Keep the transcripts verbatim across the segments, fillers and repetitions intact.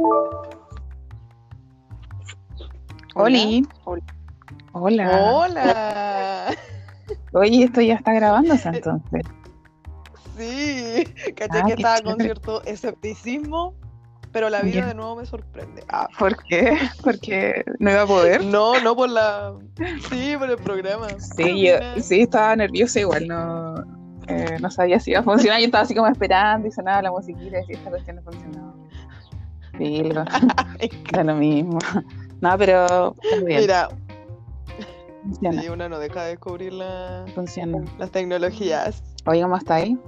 Oli, Hola. hola. Hola. Oye, esto ya está grabándose entonces. Sí, caché Ah, que qué estaba con chévere. cierto escepticismo, pero la Ya. vida de nuevo me sorprende. Ah, ¿Por qué? Porque no iba a poder. no, no por la... Sí, por el programa. ¿Qué Sí, yo opinas? sí estaba nerviosa igual, no, eh, no sabía si iba a funcionar. Yo estaba así como esperando y sonaba la musiquita y decía, esta cuestión no funcionaba. Sí, lo- da lo mismo. No, pero está bien. Mira, Funciona, sí, uno no deja de descubrir la- funciona. las tecnologías. Oye, ¿cómo está ahí?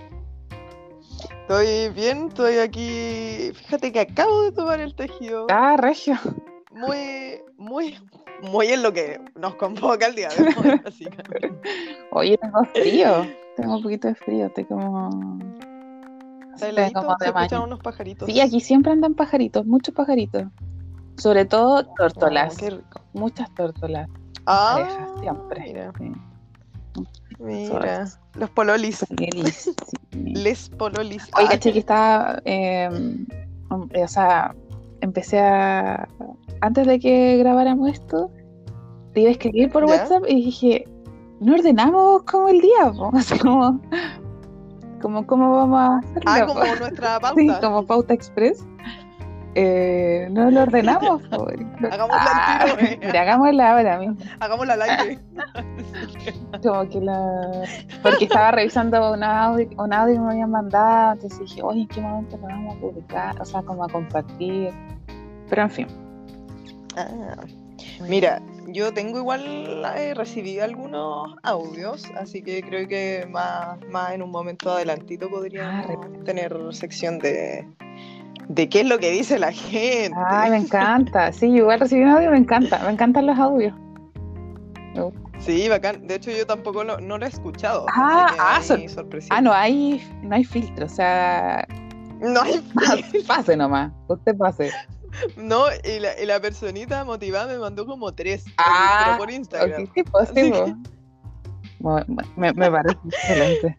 Estoy bien, estoy aquí. Fíjate que acabo de tomar el tejido. Ah, regio. Muy, muy, muy en lo que nos convoca el día de hoy, básicamente. Oye, tengo frío. Tengo un poquito de frío. Estoy como, no ¿Está sé, como heladito? Se de escuchan mañana. unos Sí, pajaritos. aquí siempre andan pajaritos, muchos pajaritos. Sobre todo Oh, tórtolas, qué rico. muchas tórtolas, en parejas, Ah, siempre. mira, Sí. Eso mira. es Los pololis. feliz, sí. Les pololis. Oye, Ah, caché que estaba, eh, um, o sea, empecé a, antes de que grabáramos esto, te iba a escribir por ¿ya? WhatsApp y dije, no ordenamos como el día, po? Así como, como, ¿cómo vamos a Ah, hacerlo, po? como nuestra Sí, pauta. como pauta express. Eh, no lo Ya. ordenamos, po. Hagámosla al Ah, tiro, eh. mira, hagámosla ahora mismo. Hagámosla al aire. Como que la... Porque estaba revisando un audio, un audio que me habían mandado, entonces dije, oye, ¿en qué momento lo vamos a publicar? O sea, como a compartir. Pero en fin. Ah, mira, yo tengo igual, eh, recibí algunos audios, así que creo que más, más en un momento adelantito Ah, podríamos re- tener sección de, de qué es lo que dice la Ay, gente. me encanta. Sí, igual recibí un audio, me encanta. Me encantan los audios. Me gusta. Sí, bacán. De hecho, yo tampoco lo, no lo he escuchado, así Ah, que ah, sor- ahí ah, sorpresión. no hay, no hay filtro, o sea, No hay fin. pase nomás, usted pase. No, y la, y la personita motivada me mandó como tres, el, pero Ah, por ok, Instagram. sí, pues, sí, Así pues. que Mu- mu- Me, me parece excelente.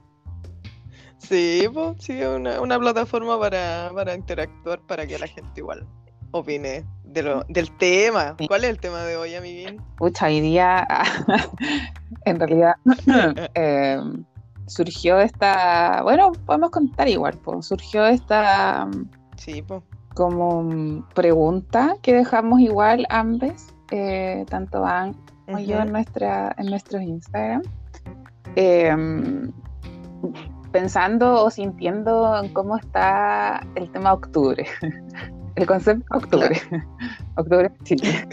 sí, pues, sí, una, una plataforma para, para interactuar, para que la gente igual opine de lo, del tema. Sí. ¿Cuál es el tema de hoy, amiguín? Pucha, hoy día, en realidad, eh, surgió esta, bueno, podemos contar igual, pues, surgió esta mm, Sí, pues. como mm, pregunta que dejamos igual ambas, eh, tanto Ann como yo en Ujú. nuestra, en nuestros Instagram, eh, pensando o sintiendo en cómo está el tema octubre, el concepto octubre, Claro. octubre en Chile,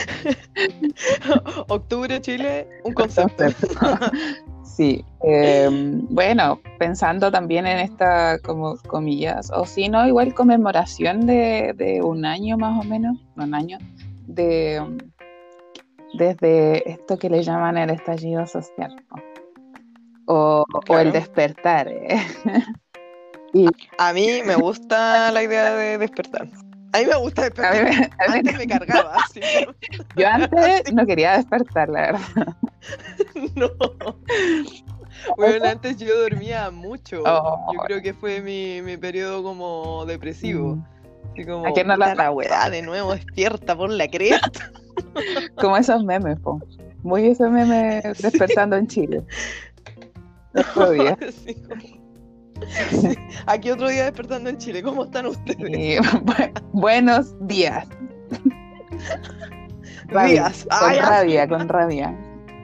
Octubre, Chile, un el concepto. concepto. Sí, eh, bueno, pensando también en esta, como comillas, o si no, igual conmemoración de, de un año más o menos, un año, de desde esto que le llaman el estallido social, ¿no? o, o el Claro. despertar. ¿eh? Y A mí me gusta la idea de despertar. A mí me gusta a mí, despertar. me- a mí Antes me cargaba, así. yo antes Así, no quería despertar, la verdad. no. Bueno, antes yo dormía mucho. Oh, Yo creo que fue mi, mi periodo como depresivo. mm, Así ¿a como, quién no la puta la weá, de nuevo despierta por la cresta. como esos memes, po. Muy ese meme Sí, despertando en Chile, el otro día. sí, como- sí. Aquí otro día despertando en Chile. ¿Cómo están ustedes? Y, bu- buenos días. Rabia, Días. con Ah, ya, rabia, con rabia.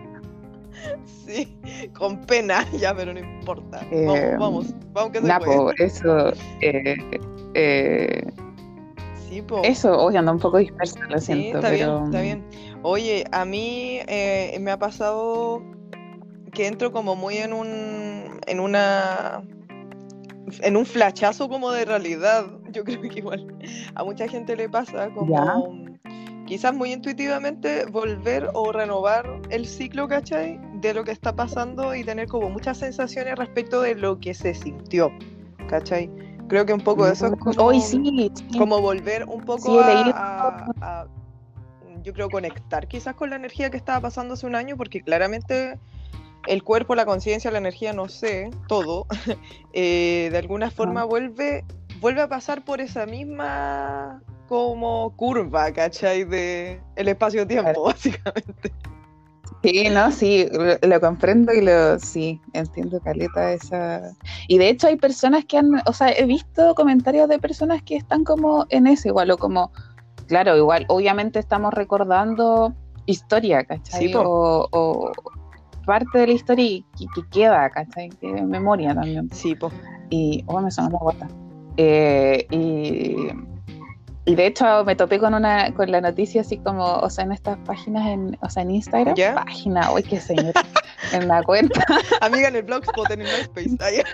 sí, con pena, ya, pero no importa. Eh, Vamos, vamos, vamos que se Nah, puede. po, eso, eh, eh, Sí, po. eso, hoy anda un poco dispersa, lo Sí, siento, está bien, pero está mm, bien. Oye, a mí eh, me ha pasado que entro como muy en un, en una, en un flachazo como de realidad. Yo creo que igual a mucha gente le pasa ya, como quizás muy intuitivamente volver o renovar el ciclo, ¿cachai? De lo que está pasando y tener como muchas sensaciones respecto de lo que se sintió, ¿cachai? Creo que un poco de eso es mm, hoy como, sí, sí, como volver un poco sí he a, leído, a- a, yo creo, conectar quizás con la energía que estaba pasando hace un año, porque claramente el cuerpo, la conciencia, la energía, no sé, todo, eh, de alguna ajá, forma vuelve, vuelve a pasar por esa misma como curva, ¿cachai? De el espacio-tiempo, Claro. básicamente. Sí, no, sí, lo, lo comprendo y lo, sí, entiendo caleta esa. Y de hecho hay personas que han, o sea, he visto comentarios de personas que están como en eso, igual, o como, claro, igual, obviamente estamos recordando historia, Sí, ¿cachai? po. O, o parte de la historia y que, que queda, ¿cachai? Que es memoria también. Sí, po. Y, oh, me sonó la gota. Eh, y, y de hecho me topé con una, con la noticia así como, o sea, en estas páginas, en, o sea, en Instagram, ¿Ya? página, uy, qué señora, en la cuenta. Amiga, en el Blogspot, en el MySpace. Ah, ya.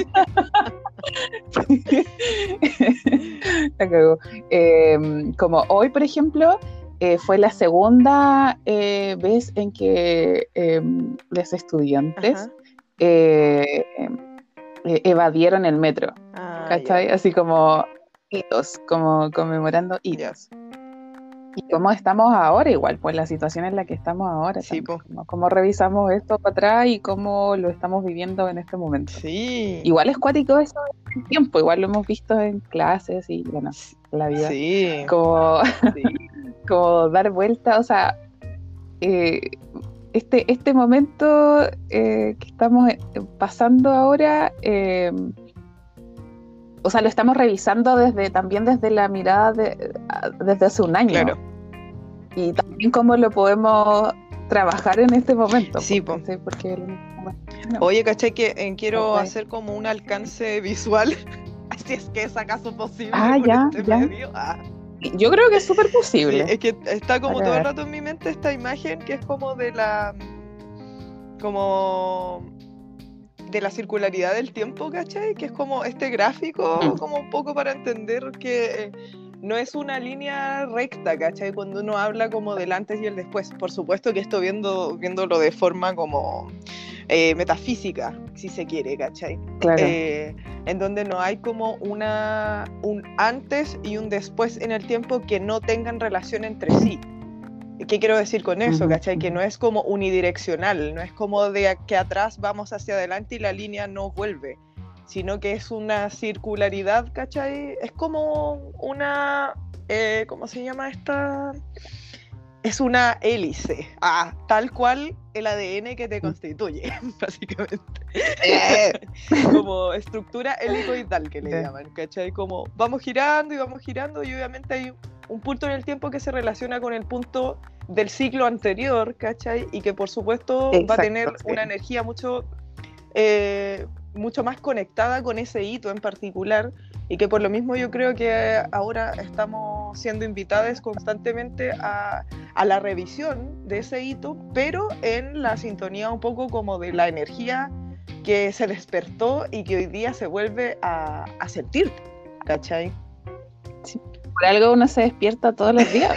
La cagó. Eh, como hoy, por ejemplo, eh, fue la segunda eh, vez en que eh, los estudiantes Ajá. eh, eh, evadieron el metro, Ah, ¿cachai? ya. Así como hitos, como conmemorando Ya. hitos. Y cómo estamos ahora igual, pues la situación en la que estamos ahora Sí, también. po. Como, cómo revisamos esto para atrás y cómo lo estamos viviendo en este momento. Sí. Igual es cuático eso del tiempo, igual lo hemos visto en clases y bueno, en la vida. Sí. Como, Sí. como dar vuelta, o sea, eh, este, este momento eh, que estamos eh, pasando ahora, eh, o sea, lo estamos revisando desde también desde la mirada de, desde hace un año. Claro. Y también cómo lo podemos trabajar en este momento. Sí, porque, porque bueno, Oye, ¿cachai? Que eh, quiero Ok. hacer como un alcance visual. Si es que es acaso posible Ah, por ya, este ya. medio. Ah. Yo creo que es súper Sí, posible. es que está como A todo el ver. rato en mi mente esta imagen que es como de la. Como. De la circularidad del tiempo, ¿cachai? Que es como este gráfico, Mm. como un poco para entender que eh, no es una línea recta, ¿cachai? Cuando uno habla como del antes y el después. Por supuesto que esto viendo, viéndolo de forma como eh, metafísica, si se quiere, ¿cachai? Claro. Eh, en donde no hay como una, un antes y un después en el tiempo que no tengan relación entre sí. ¿Qué quiero decir con eso? Ujú, ¿Cachai? Que ujú. no es como unidireccional, no es como de que atrás vamos hacia adelante y la línea no vuelve, sino que es una circularidad, ¿cachai? Es como una, eh, ¿cómo se llama esta? Es una hélice, ah, tal cual el A D N que te constituye, básicamente. Eh. Como estructura helicoidal que le Sí. llaman, ¿cachai? Como vamos girando y vamos girando y obviamente hay un punto en el tiempo que se relaciona con el punto del ciclo anterior, ¿cachai? Y que por supuesto Exacto, va a tener sí. una energía mucho, eh, mucho más conectada con ese hito en particular y que por lo mismo yo creo que ahora estamos siendo invitados constantemente a, a la revisión de ese hito, pero en la sintonía un poco como de la energía que se despertó y que hoy día se vuelve a, a sentir, ¿cachai? Por algo uno se despierta todos los días.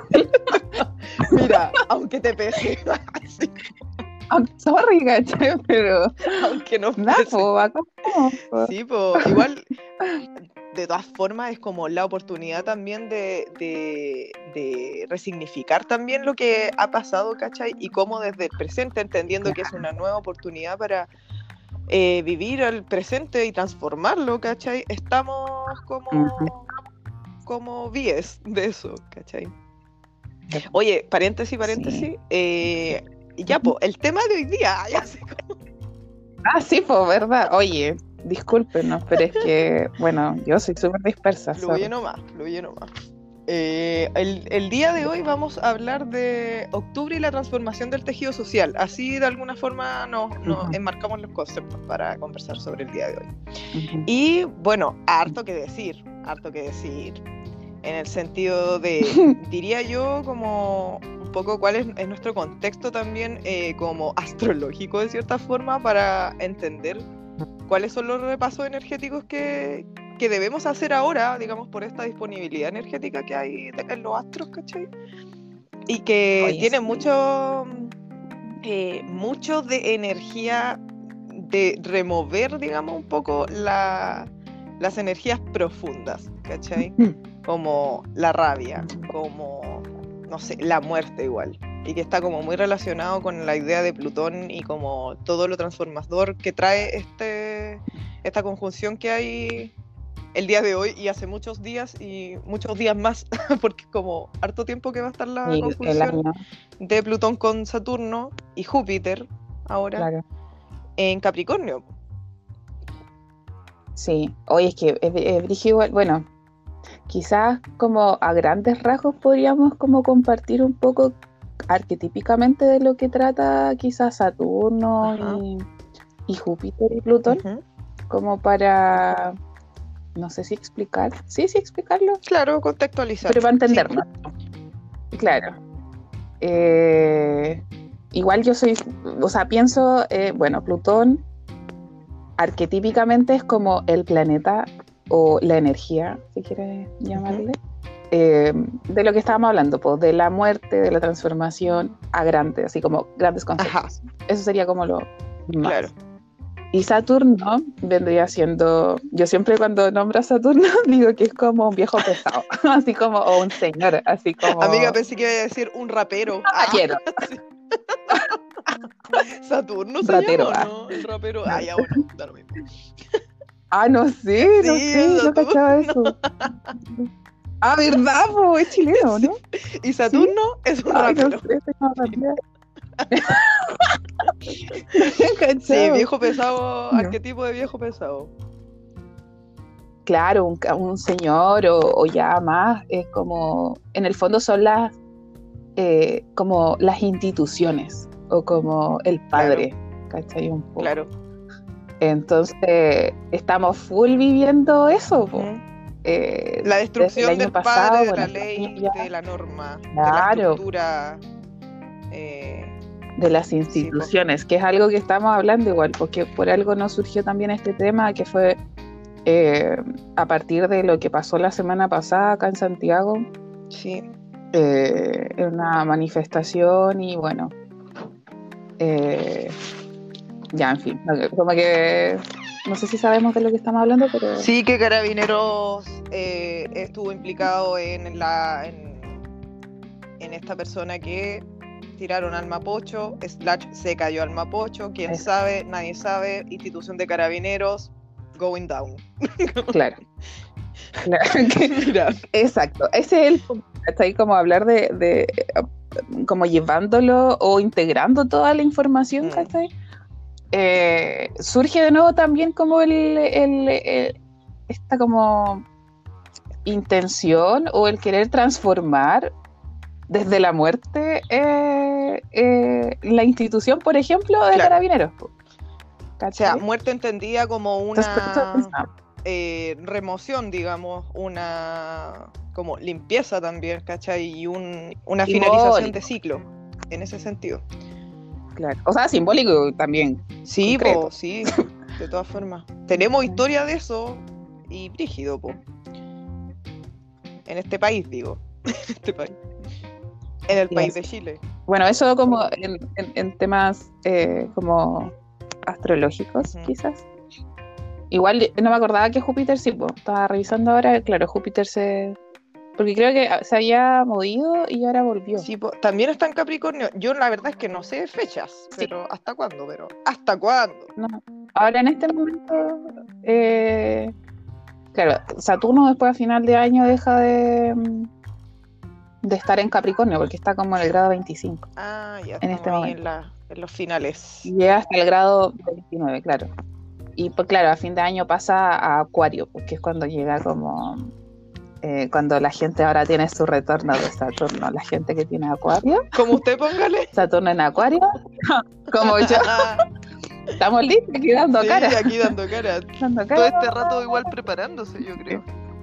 Mira, aunque te pese, sí, I'm sorry, ¿cachai? Pero aunque no nada, pese. po, acá estamos, po. Sí, pues igual, de todas formas, es como la oportunidad también de, de, de resignificar también lo que ha pasado, ¿cachai? Y cómo desde el presente, entendiendo que es una nueva oportunidad para eh, vivir el presente y transformarlo, ¿cachai? Estamos como, Ujú. como víes de eso, ¿cachai? Oye, paréntesis, paréntesis. Sí. Eh, ya, pues, el tema de hoy día, ya sé cómo. Ah, sí, pues, verdad. Oye, discúlpenos, pero es que, bueno, yo soy súper dispersa. Fluye sorry. nomás, fluye nomás. Eh, el, el día de hoy vamos a hablar de octubre y la transformación del tejido social. Así de alguna forma nos, nos Ujú. enmarcamos los conceptos para conversar sobre el día de hoy. Ujú. Y bueno, harto que decir, harto que decir. En el sentido de, diría yo, como un poco cuál es, es nuestro contexto también eh, como astrológico de cierta forma para entender cuáles son los repasos energéticos que, que debemos hacer ahora, digamos, por esta disponibilidad energética que hay de- en los astros, ¿cachai? Y que Oye, tiene sí. mucho, eh, mucho de energía de remover, digamos, un poco la, las energías profundas, ¿cachai? Como la rabia, como, no sé, la muerte igual. Y que está como muy relacionado con la idea de Plutón y como todo lo transformador que trae este, esta conjunción que hay el día de hoy y hace muchos días y muchos días más, porque es como harto tiempo que va a estar la Y el conjunción año, de Plutón con Saturno y Júpiter ahora claro. en Capricornio. Sí, oye, es que es, es brígido igual. Bueno, quizás como a grandes rasgos podríamos como compartir un poco arquetípicamente de lo que trata quizás Saturno y, y Júpiter y Plutón, uh-huh. como para, no sé si explicar, sí, sí explicarlo. Claro, contextualizar. Pero para entendernos. Sí. Claro. Eh, igual yo soy, o sea, pienso, eh, bueno, Plutón arquetípicamente es como el planeta o la energía, si quieres llamarle, uh-huh. eh, de lo que estábamos hablando, pues, de la muerte, de la transformación a grandes, así como grandes conceptos. Ajá. Eso sería como lo más. Claro. Y Saturno vendría siendo, yo siempre cuando nombro a Saturno digo que es como un viejo pesado, así como, o un señor, así como... Amiga, pensé que iba a decir un rapero. Caballero. Ah, Saturno se Ratero, llama, ah. ¿no? El rapero. Ah, ya, bueno, da lo mismo. Ah, no sé, no Sí, sé, no cachaba eso. Ah, ¿verdad? Po? Es chileno, ¿no? Y Saturno ¿sí? Es un Ay, rapero. No sé, tengo no sí, viejo pesado, no. Arquetipo de viejo pesado. Claro, un, un señor o, o ya más, es como, en el fondo son las, eh, como las instituciones, o como el padre, claro. ¿Cachai? Un poco. Claro. Entonces, estamos full viviendo eso, po. Uh-huh. Eh, la destrucción del pasado, padre, de bueno, la ley, ya. De la norma, claro. De la estructura... Eh... de las instituciones, sí, que es algo que estamos hablando igual, porque por algo nos surgió también este tema, que fue eh, a partir de lo que pasó la semana pasada acá en Santiago. Sí. Eh, una manifestación y bueno, eh, ya, en fin, como que no sé si sabemos de lo que estamos hablando, pero... Sí, que Carabineros eh, estuvo implicado en, la, en, en esta persona que tiraron al Mapocho, slash se cayó al Mapocho, quién Eso. sabe, nadie sabe, institución de Carabineros, going down. Claro. claro que, Mira. Exacto, ese es el punto, está ahí como hablar de, de como llevándolo o integrando toda la información, mm. ¿cachai? Eh, surge de nuevo también como el, el, el esta como intención o el querer transformar desde la muerte eh, eh, la institución, por ejemplo, de claro. Carabineros. ¿Cachai? O sea, muerte entendida como una eh, remoción, digamos, una como limpieza también, ¿cachai? Y un, una simbólico. Finalización de ciclo, en ese sentido. Claro, o sea, simbólico también. Sí, po, sí, de todas formas. Tenemos historia de eso y brígido, po. En este país, digo. En este país. En el yes. país de Chile. Bueno, eso como en, en, en temas eh, como astrológicos, uh-huh. quizás. Igual no me acordaba que Júpiter sí, pues, estaba revisando ahora, claro, Júpiter se... Porque creo que se había movido y ahora volvió. Sí, po, también está en Capricornio. Yo la verdad es que no sé fechas, sí. pero ¿hasta cuándo? Pero ¿hasta cuándo? No. Ahora en este momento, eh, claro, Saturno después a final de año deja de... de estar en Capricornio, porque está como en el grado veinticinco. Ah, ya en este ahí momento. En, la, en los finales. Llega hasta el grado veintinueve, claro. Y pues claro, a fin de año pasa a Acuario, porque es cuando llega como... Eh, cuando la gente ahora tiene su retorno de Saturno, la gente que tiene Acuario. Como usted, póngale. Saturno en Acuario, como yo. Estamos listos, aquí dando sí, cara. aquí dando cara. dando cara. Todo este rato igual preparándose, yo creo.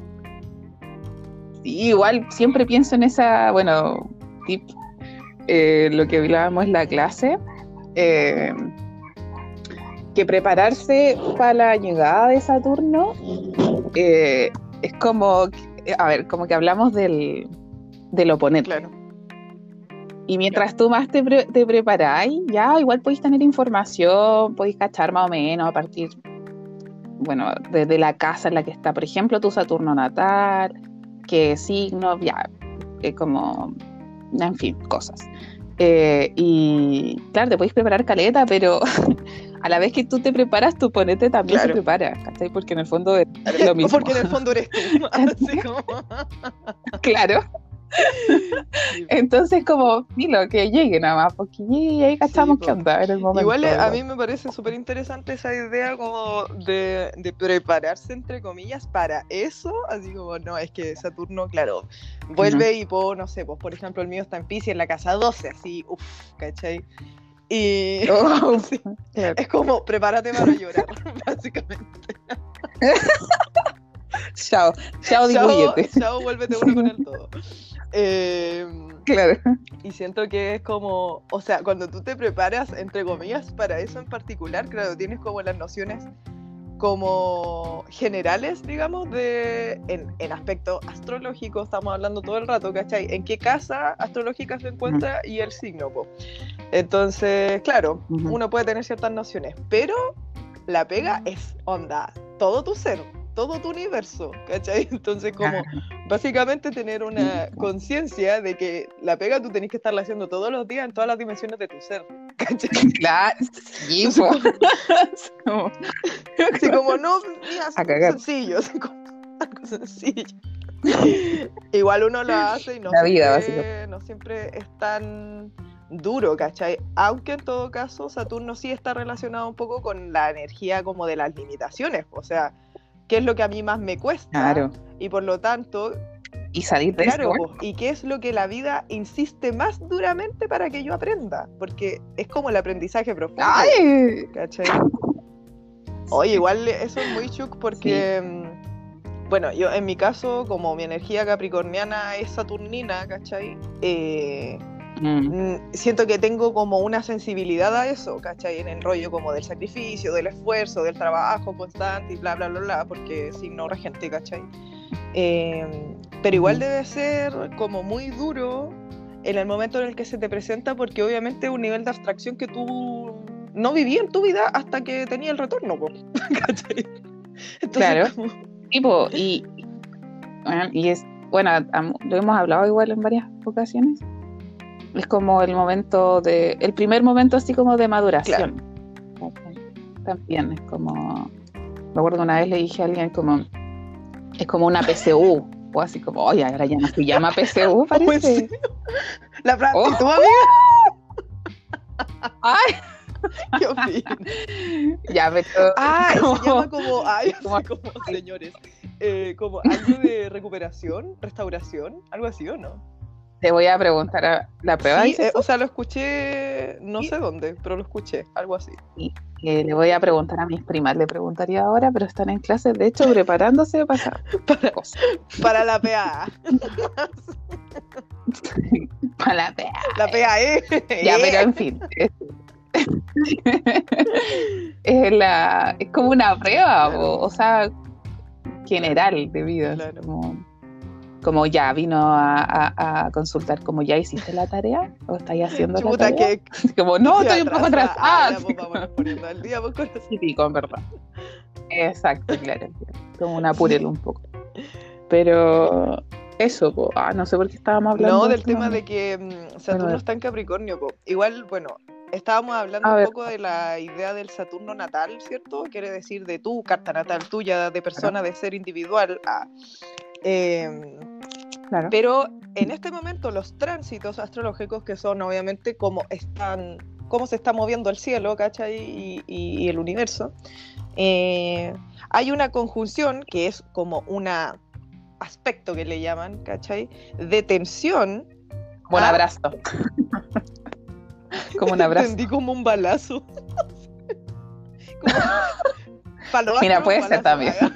Sí, igual siempre pienso en esa, bueno, tip, eh, lo que hablábamos en la clase, eh, que prepararse para la llegada de Saturno eh, es como, a ver, como que hablamos del, del oponente. Claro. Y mientras tú más te, pre- te preparáis, ya igual podéis tener información, podéis cachar más o menos a partir, bueno, de, de la casa en la que está, por ejemplo, tu Saturno natal, qué signos, ya, eh, como, en fin, cosas. Eh, y claro, te podéis preparar caleta, pero a la vez que tú te preparas, tu oponente también Claro. se prepara, ¿cachai? Porque en el fondo es lo mismo. Porque en el fondo eres tú. Así como... Claro. Sí. Entonces, como, filo, que llegue nada más, porque llegue y ahí cachamos po. qué onda en el momento. Igual eh, a ¿verdad? mí me parece súper interesante esa idea como de, de prepararse, entre comillas, para eso. Así como, no, es que Saturno, claro, vuelve y puedo, no sé, pues por ejemplo el mío está en Piscis en la casa doce, así, uff, ¿cachai? Y Oh, sí, claro. es como, prepárate para llorar, básicamente. Chao, chao, Chao, dilúyete. chao, vuélvete uno con el todo. Eh, Claro. Y siento que es como, o sea, cuando tú te preparas, entre comillas, para eso en particular, claro, tienes como las nociones como generales, digamos, de en, en aspecto astrológico, estamos hablando todo el rato, ¿cachai? En qué casa astrológica se encuentra y el signo, po. Entonces, claro, Ujú. uno puede tener ciertas nociones, pero la pega es, onda, todo tu ser, todo tu universo, ¿cachai? Entonces, como Ah, básicamente tener una conciencia de que la pega tú tenés que estarla haciendo todos los días en todas las dimensiones de tu ser, ¿cachai? claro, sí, Entonces, po. como, Como- así como no, mira, A cagar. sencillo, así como algo sencillo. Igual uno lo hace y no La vida, siempre, no siempre es tan duro, ¿cachai? Aunque en todo caso Saturno sí está relacionado un poco con la energía como de las limitaciones, o sea, qué es lo que a mí más me cuesta Claro. y por lo tanto, Y salir de claro, eso. po, y qué es lo que la vida insiste más duramente para que yo aprenda, porque es como el aprendizaje profundo, ¡Ay! ¿cachai? Oye, igual eso es muy chuc porque, mm, bueno, yo en mi caso, como mi energía capricorniana es saturnina, ¿cachai? Eh, Mm. mm, siento que tengo como una sensibilidad a eso, ¿cachai? En el rollo como del sacrificio, del esfuerzo, del trabajo constante y bla, bla, bla, bla, porque es signo regente, ¿cachai? Eh, pero igual Ujú. debe ser como muy duro en el momento en el que se te presenta, porque obviamente es un nivel de abstracción que tú no viví en tu vida hasta que tenía el retorno, po, ¿cachai? Entonces, Claro. como... Tipo, y, bueno, y es, bueno, am- lo hemos hablado igual en varias ocasiones. Es como el momento de, el primer momento así como de maduración. ¿Cachai? También es como, me acuerdo una vez le dije a alguien como, es como una P C U, o así como, oye, ahora ya no se llama P C U, ¿Oh, en parece. serio? La práctica, Oh. ¿tu amiga? Ay, ¿Qué opinas? ya, pero Ah, como- se llama como, ay, como- así como, señores, eh, como año de recuperación, restauración, algo así, ¿o no? te voy a preguntar a la prueba, Sí, dices eh, tú? o sea, lo escuché, no Sí. sé dónde, pero lo escuché, algo así. Y que le voy a preguntar a mis primas, le preguntaría ahora, pero están en clases, de hecho, preparándose para Para, cosas. para la P A A. Para la pea. La P A E. Ya, pero en fin. Es, es la, es como una prueba, Claro. po, o sea, general de vida. Claro. Como, como ya vino a, a, a consultar, como ya hiciste la tarea, o estáis haciendo Chuta, la tarea. que Como no, que estoy un poco atrasada. Ah, atrasada. ya, pues vamos poniendo al día, pues, corazón. Típico, en verdad. Exacto, claro. Como un apurelo un poco. Pero eso, po. Ah, no sé por qué estábamos hablando. No, de del esto, tema ¿no? de que mm, Saturno Bueno, está en Capricornio, po. Igual, bueno, estábamos hablando a un ver. poco de la idea del Saturno natal, ¿cierto? Quiere decir de tu carta natal tuya, de persona, de ser individual. Ah. Eh, Claro. pero en este momento los tránsitos astrológicos, que son obviamente cómo están, cómo se está moviendo el cielo, ¿cachai? Y, y- y el universo, eh, hay una conjunción que es como un aspecto que le llaman, ¿cachai? De tensión. Como un a- abrazo. Como un abrazo. Entendí como un balazo. Como... Palo Mira, astro, puede balazo, ser también. ah.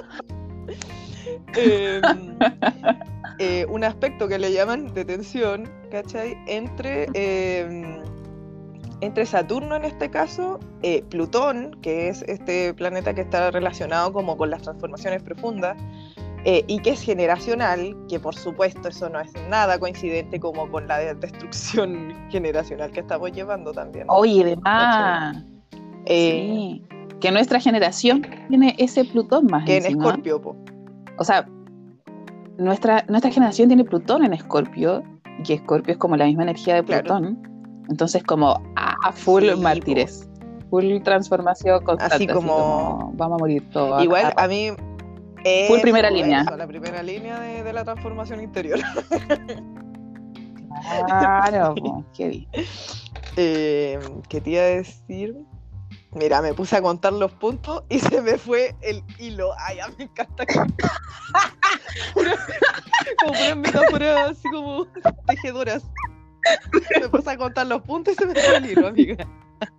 Eh, eh, un aspecto que le llaman de tensión, ¿cachai? Entre, eh, entre Saturno en este caso, eh, Plutón, que es este planeta que está relacionado como con las transformaciones profundas, eh, y que es generacional, que por supuesto eso no es nada coincidente como con la de- destrucción generacional que estamos llevando también. Oye, además. Eh, Sí. Que nuestra generación tiene ese Plutón más que en encima. Escorpio, po. O sea, nuestra, nuestra generación tiene Plutón en Escorpio, y que Escorpio es como la misma energía de Claro. Plutón. Entonces, como a full Sí, mártires. full transformación constante. Así como, así como vamos a morir todos. Igual a mí... Full primera eso, línea. Eso, la primera línea de, de la transformación interior. Claro, po, qué bien. Eh, ¿Qué te iba a decir? Mira, me puse a contar los puntos y se me fue el hilo. Ay, ya me encanta. Como puras metáforas así como tejedoras. Me puse a contar los puntos y se me fue el hilo, amiga.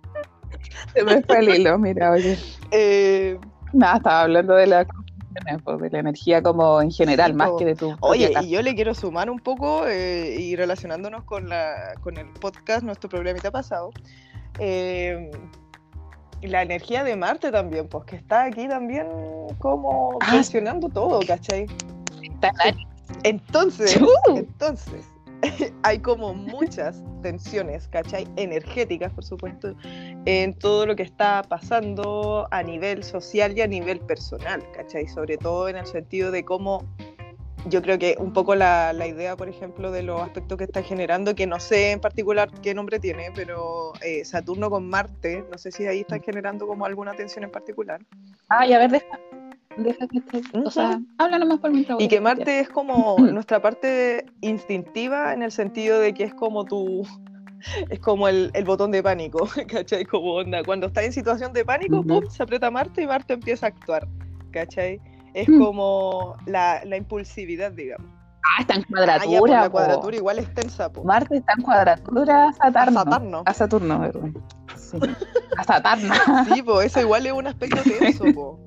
Se me fue el hilo, mira, oye. Eh, Nada, estaba hablando de la, de la energía como en general, sí, más po. que de tu... Oye, y yo le quiero sumar un poco eh, y relacionándonos con, la, con el podcast, nuestro programita pasado. Eh, la energía de Marte también, pues que está aquí también como Ah, tensionando todo, ¿cachai? Está en Aries. Entonces, ¡Chu! entonces, hay como muchas tensiones, ¿cachai? Energéticas, por supuesto, en todo lo que está pasando a nivel social y a nivel personal, ¿cachai? Sobre todo en el sentido de cómo, yo creo que un poco la, la idea, por ejemplo, de los aspectos que está generando, que no sé en particular qué nombre tiene, pero eh, Saturno con Marte, no sé si ahí está generando como alguna tensión en particular. Ay, a ver, deja, deja que esté, o sea, habla nomás por mientras. Y que Marte es como nuestra parte instintiva en el sentido de que es como tu... Es como el, el botón de pánico, ¿cachai? Como onda, cuando estás en situación de pánico, Uh-huh. pum, se aprieta Marte y Marte empieza a actuar, ¿cachai? Es Mm. como la, la impulsividad, digamos. Ah, está en Ah, ya, pues, cuadratura. la po. cuadratura igual es tensa, po. Marte está en cuadratura a Saturno. A Saturno. A Saturno, perdón. Sí. A Saturno. Sí, pues eso igual es un aspecto tenso, po.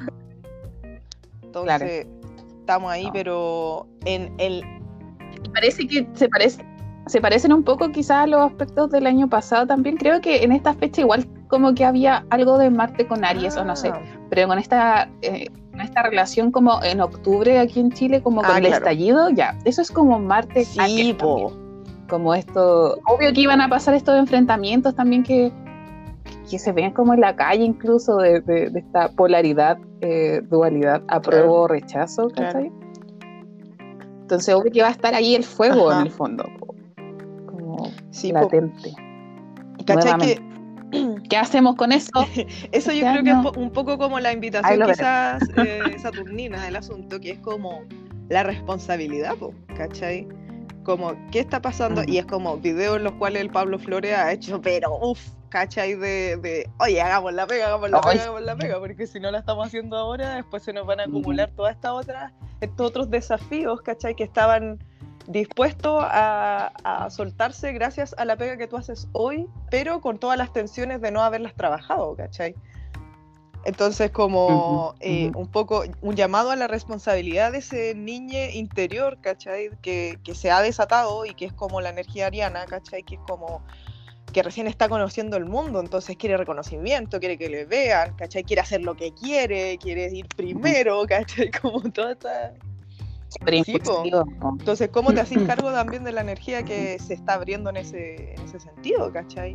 Entonces, Claro. estamos ahí, No. pero en el... Parece que se parece, se parecen un poco quizás a los aspectos del año pasado también. Creo que en esta fecha igual como que había algo de Marte con Aries, Ah. o no sé. Pero con esta, eh, con esta relación como en octubre aquí en Chile, como con Ah, el claro. estallido, ya. Eso es como Marte Sí, Aries po. también. Como esto, obvio que iban a pasar estos enfrentamientos también que, que se ven como en la calle incluso de, de, de esta polaridad, eh, dualidad, apruebo o rechazo, ¿cachai? Entonces obvio que va a estar ahí el fuego. Ajá. En el fondo, po, como Sí, po. latente. ¿Cachai Nuevamente. que ¿Qué hacemos con eso? eso yo Este creo que año- es po- un poco como la Ahí invitación lo quizás eh, saturnina del asunto, que es como la responsabilidad, po, ¿cachai? Como, ¿qué está pasando? Ujú. Y es como videos en los cuales el Pablo Flores ha hecho, pero uff, ¿cachai? De, de, oye, hagamos la pega, hagamos la Ay. pega, hagamos la pega, porque si no la estamos haciendo ahora, después se nos van a acumular todas estas otras, estos otros desafíos, ¿cachai? Que estaban dispuestos a, a soltarse gracias a la pega que tú haces hoy, pero con todas las tensiones de no haberlas trabajado, ¿cachai? Entonces como Ujú, eh, ujú. un poco un llamado a la responsabilidad de ese niño interior, ¿cachai? Que, que se ha desatado y que es como la energía ariana, ¿cachai? Que es como que recién está conociendo el mundo, entonces quiere reconocimiento, quiere que le vean, ¿cachai? Quiere hacer lo que quiere, quiere ir primero, ¿cachai? Como toda esta... Súper Sí, po. impulsivo, po. Entonces, ¿cómo te haces cargo también de la energía que se está abriendo en ese, en ese sentido, ¿cachai?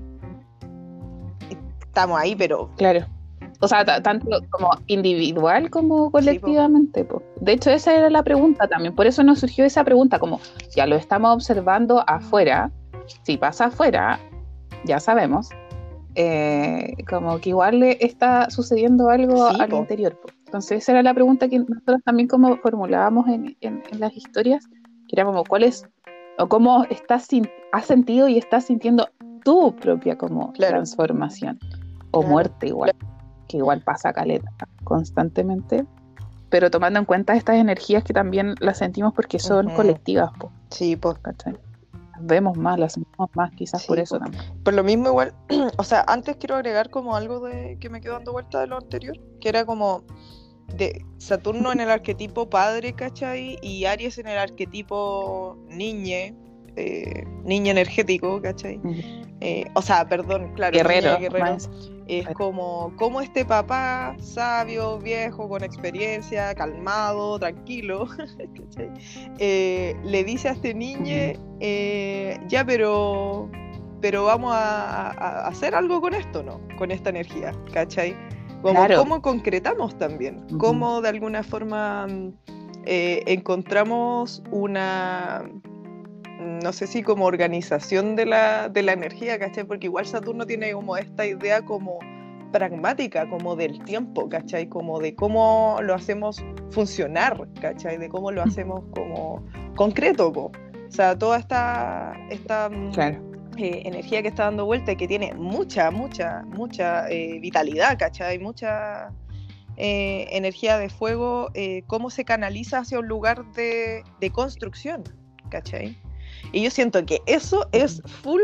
Estamos ahí, pero... Claro. O sea, t- tanto como individual como colectivamente, po. De hecho, esa era la pregunta también. Por eso nos surgió esa pregunta, como ya lo estamos observando afuera, si pasa afuera, ya sabemos, eh, como que igual le está sucediendo algo Sí, al po. interior, po. Entonces esa era la pregunta que nosotros también como formulábamos en, en, en las historias, que era como cuál es, o cómo estás sin- has sentido y estás sintiendo tu propia como Claro. transformación, o Claro. muerte igual, que igual pasa caleta constantemente, pero tomando en cuenta estas energías que también las sentimos porque son Ujú. colectivas, po, Sí, po. ¿cachai? Las vemos más, las sentimos más, quizás Sí, por eso po. también. Por lo mismo igual, o sea, antes quiero agregar como algo de que me quedó dando vuelta de lo anterior, que era como de Saturno en el arquetipo padre, ¿cachai? Y Aries en el arquetipo niñe, eh, niño energético, ¿cachai? Ujú. Eh, o sea, perdón, claro, Guerrero, niña guerrero. más. Es como, como este papá sabio, viejo, con experiencia, calmado, tranquilo, ¿cachai? Eh, le dice a este niño, eh, ya, pero, pero vamos a, a- a hacer algo con esto, ¿no? Con esta energía, ¿cachai? Como Claro. cómo concretamos también, Ujú. cómo de alguna forma mm, eh, encontramos una, no sé si como organización de la, de la energía, ¿cachai? Porque igual Saturno tiene como esta idea como pragmática como del tiempo, ¿cachai? Como de cómo lo hacemos funcionar, ¿cachai? De cómo lo hacemos como concreto, po. O sea, toda esta, esta Claro. eh, energía que está dando vuelta y que tiene mucha, mucha, mucha eh, vitalidad, ¿cachai? Mucha eh, energía de fuego, eh, cómo se canaliza hacia un lugar de, de construcción, ¿cachai? Y yo siento que eso es full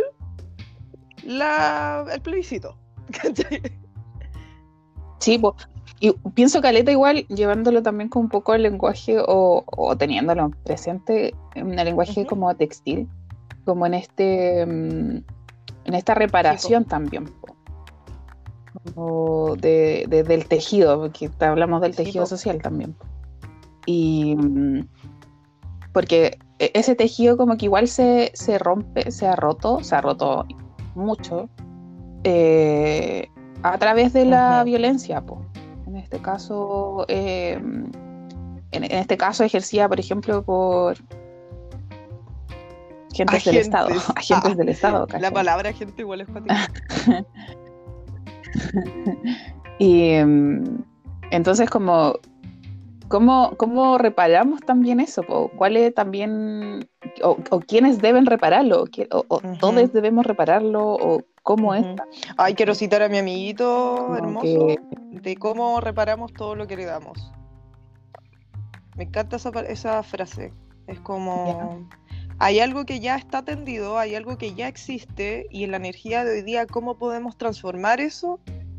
la, el plebiscito, ¿cachai? Sí, po. Y pienso caleta igual, llevándolo también con un poco al lenguaje o, o teniéndolo presente en el lenguaje Uh-huh. como textil, como en este en esta reparación sí, también, po. Como de, de, del tejido, porque hablamos del tejido sí, social también. Y porque ese tejido como que igual se, se rompe, se ha roto, se ha roto mucho eh, a través de la uh-huh. violencia, po. En este caso, eh, en, en este caso ejercida, por ejemplo, por agentes, agentes. del Estado, agentes ah, del Estado. ¿Cachai? La palabra agente igual es cuática. Y entonces, como, ¿cómo, cómo reparamos también eso? Po? ¿Cuáles también, o, o quiénes deben repararlo? ¿O, o uh-huh. todos debemos repararlo? ¿O cómo uh-huh. es? Ay, quiero citar a mi amiguito como hermoso que... de cómo reparamos todo lo que heredamos. Me encanta esa, esa frase. Es como... Yeah. Hay algo que ya está atendido, hay algo que ya existe, y en la energía de hoy día, ¿cómo podemos transformar eso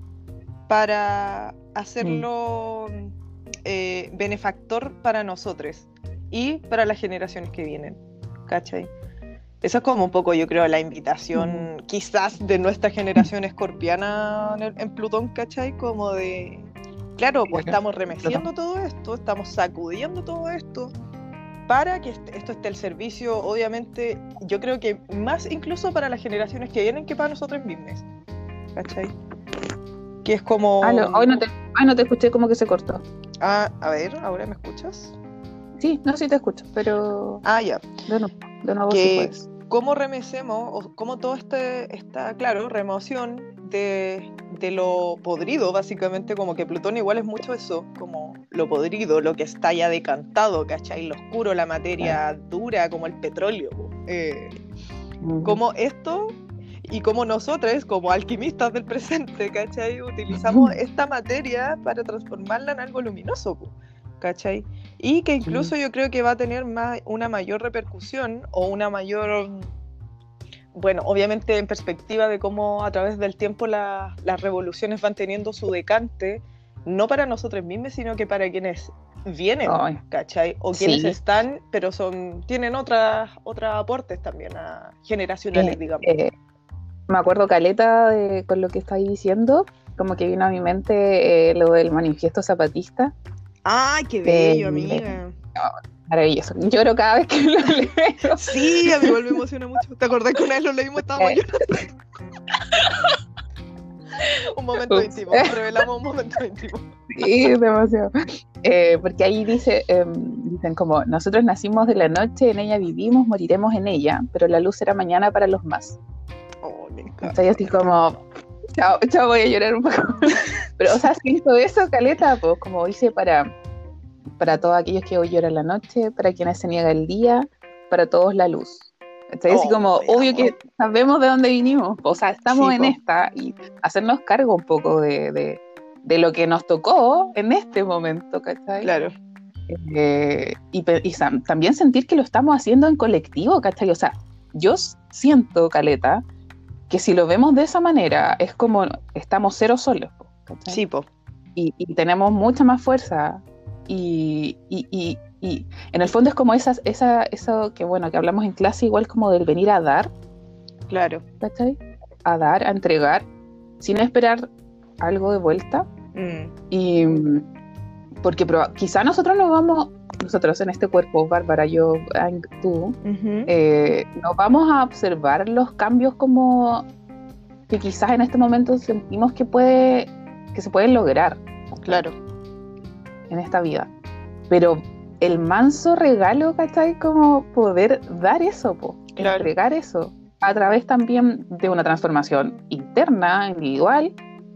para hacerlo mm. eh, benefactor para nosotros y para las generaciones que vienen? ¿Cachai? Eso es como un poco, yo creo, la invitación mm. quizás de nuestra generación escorpiana en, en Plutón, ¿cachai? Como de, claro, pues estamos remeciendo todo esto, estamos sacudiendo todo esto, para que esto esté al servicio, obviamente, yo creo que más incluso para las generaciones que vienen que para nosotros mismos, ¿cachai? Que es como... Ah, no, hoy no te, ah, no te escuché, como que se cortó. Ah, a ver, ¿ahora me escuchas? Sí, no, sí te escucho, pero... Ah, ya. De nuevo, de nuevo que, sí puedes. ¿Cómo remecemos, o cómo todo este, esta, claro, remoción de, de lo podrido, básicamente, como que Plutón igual es mucho eso, como lo podrido, lo que está ya decantado, ¿cachai? Lo oscuro, la materia ah. dura, como el petróleo. Eh, uh-huh. Como esto, y como nosotros, como alquimistas del presente, ¿cachai? Utilizamos uh-huh. esta materia para transformarla en algo luminoso, ¿cachai? Y que incluso yo creo que va a tener más, una mayor repercusión o una mayor, bueno, obviamente en perspectiva de cómo a través del tiempo la, las revoluciones van teniendo su decante, no para nosotros mismos, sino que para quienes vienen, Ay. ¿cachai? O quienes sí. están, pero son tienen otras otros aportes también a, generacionales, eh, digamos. Eh, me acuerdo caleta de, con lo que estáis diciendo, como que vino a mi mente eh, lo del manifiesto zapatista. ¡Ay, qué bello, eh, amiga! Oh, maravilloso. Lloro cada vez que lo leo. Sí, a mí igual me emociona mucho. ¿Te acordás que una vez lo leímos y estábamos eh. llorando? Un momento Ups. íntimo, revelamos un momento íntimo. Sí, demasiado. Eh, porque ahí dice, eh, dicen como, nosotros nacimos de la noche, en ella vivimos, moriremos en ella, pero la luz será mañana para los más. Oh, me encanta. Estoy así como... Chao, chao, voy a llorar un poco. Pero, o sea, si hizo eso, caleta, pues como dice, para, para todos aquellos que hoy lloran la noche, para quienes se niega el día, para todos la luz. Entonces, oh, así como, obvio amor. Que sabemos de dónde vinimos, o sea, estamos sí, en po. esta, y hacernos cargo un poco de, de, de lo que nos tocó en este momento, ¿cachai? Claro. Eh, y, y también sentir que lo estamos haciendo en colectivo, ¿cachai? O sea, yo siento, caleta, que si lo vemos de esa manera, es como estamos cero solos, ¿cachai? Sí, po. Y, y tenemos mucha más fuerza. Y, y, y, y en el fondo es como esas, esa, eso que bueno, que hablamos en clase, igual como del venir a dar. Claro. ¿Cachai? A dar, a entregar, sin esperar algo de vuelta. Mm. Y porque proba- quizá nosotros nos vamos, nosotros en este cuerpo, Bárbara, yo, tú, uh-huh. eh, nos vamos a observar los cambios como que quizás en este momento sentimos que puede, que se pueden lograr. Claro. En esta vida. Pero el manso regalo, ¿cachai? Como poder dar eso, po, claro. Entregar eso, a través también de una transformación interna, individual,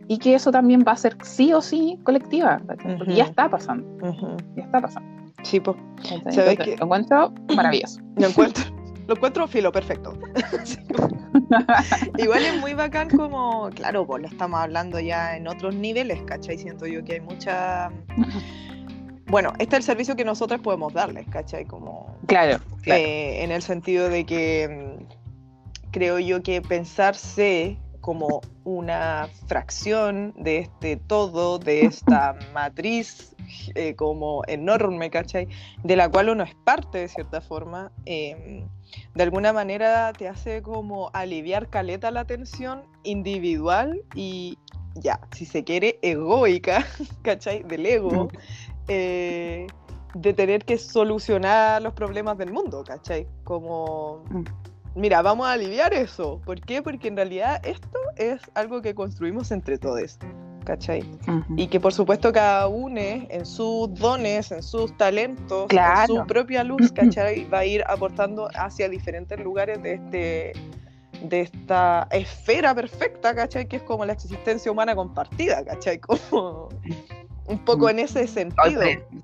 y que eso también va a ser sí o sí colectiva, ¿cachai? Porque Ujú. ya está pasando, Ujú. ya está pasando. Sí, pues. ¿Cachai? ¿Sabes Entonces, qué? lo encuentro maravilloso. Lo encuentro, lo encuentro filo, perfecto. Sí, como- Igual es muy bacán como, claro, pues lo estamos hablando ya en otros niveles, ¿cachai? Siento yo que hay mucha... Bueno, este es el servicio que nosotros podemos darles, ¿cachai? Como, Claro, claro. eh, en el sentido de que mm, creo yo que pensarse como una fracción de este todo, de esta matriz eh, como enorme, ¿cachai? De la cual uno es parte de cierta forma, eh, de alguna manera te hace como aliviar caleta la tensión individual y ya, si se quiere, egoica, ¿cachai? Del ego, eh, de tener que solucionar los problemas del mundo, ¿cachai? Como... Mira, vamos a aliviar eso. ¿Por qué? Porque en realidad esto es algo que construimos entre todos, ¿cachai? Uh-huh. Y que por supuesto cada uno en sus dones, en sus talentos, claro. en su propia luz, ¿cachai? Va a ir aportando hacia diferentes lugares de este de esta esfera perfecta, ¿cachai? Que es como la existencia humana compartida, ¿cachai? Como un poco en ese sentido.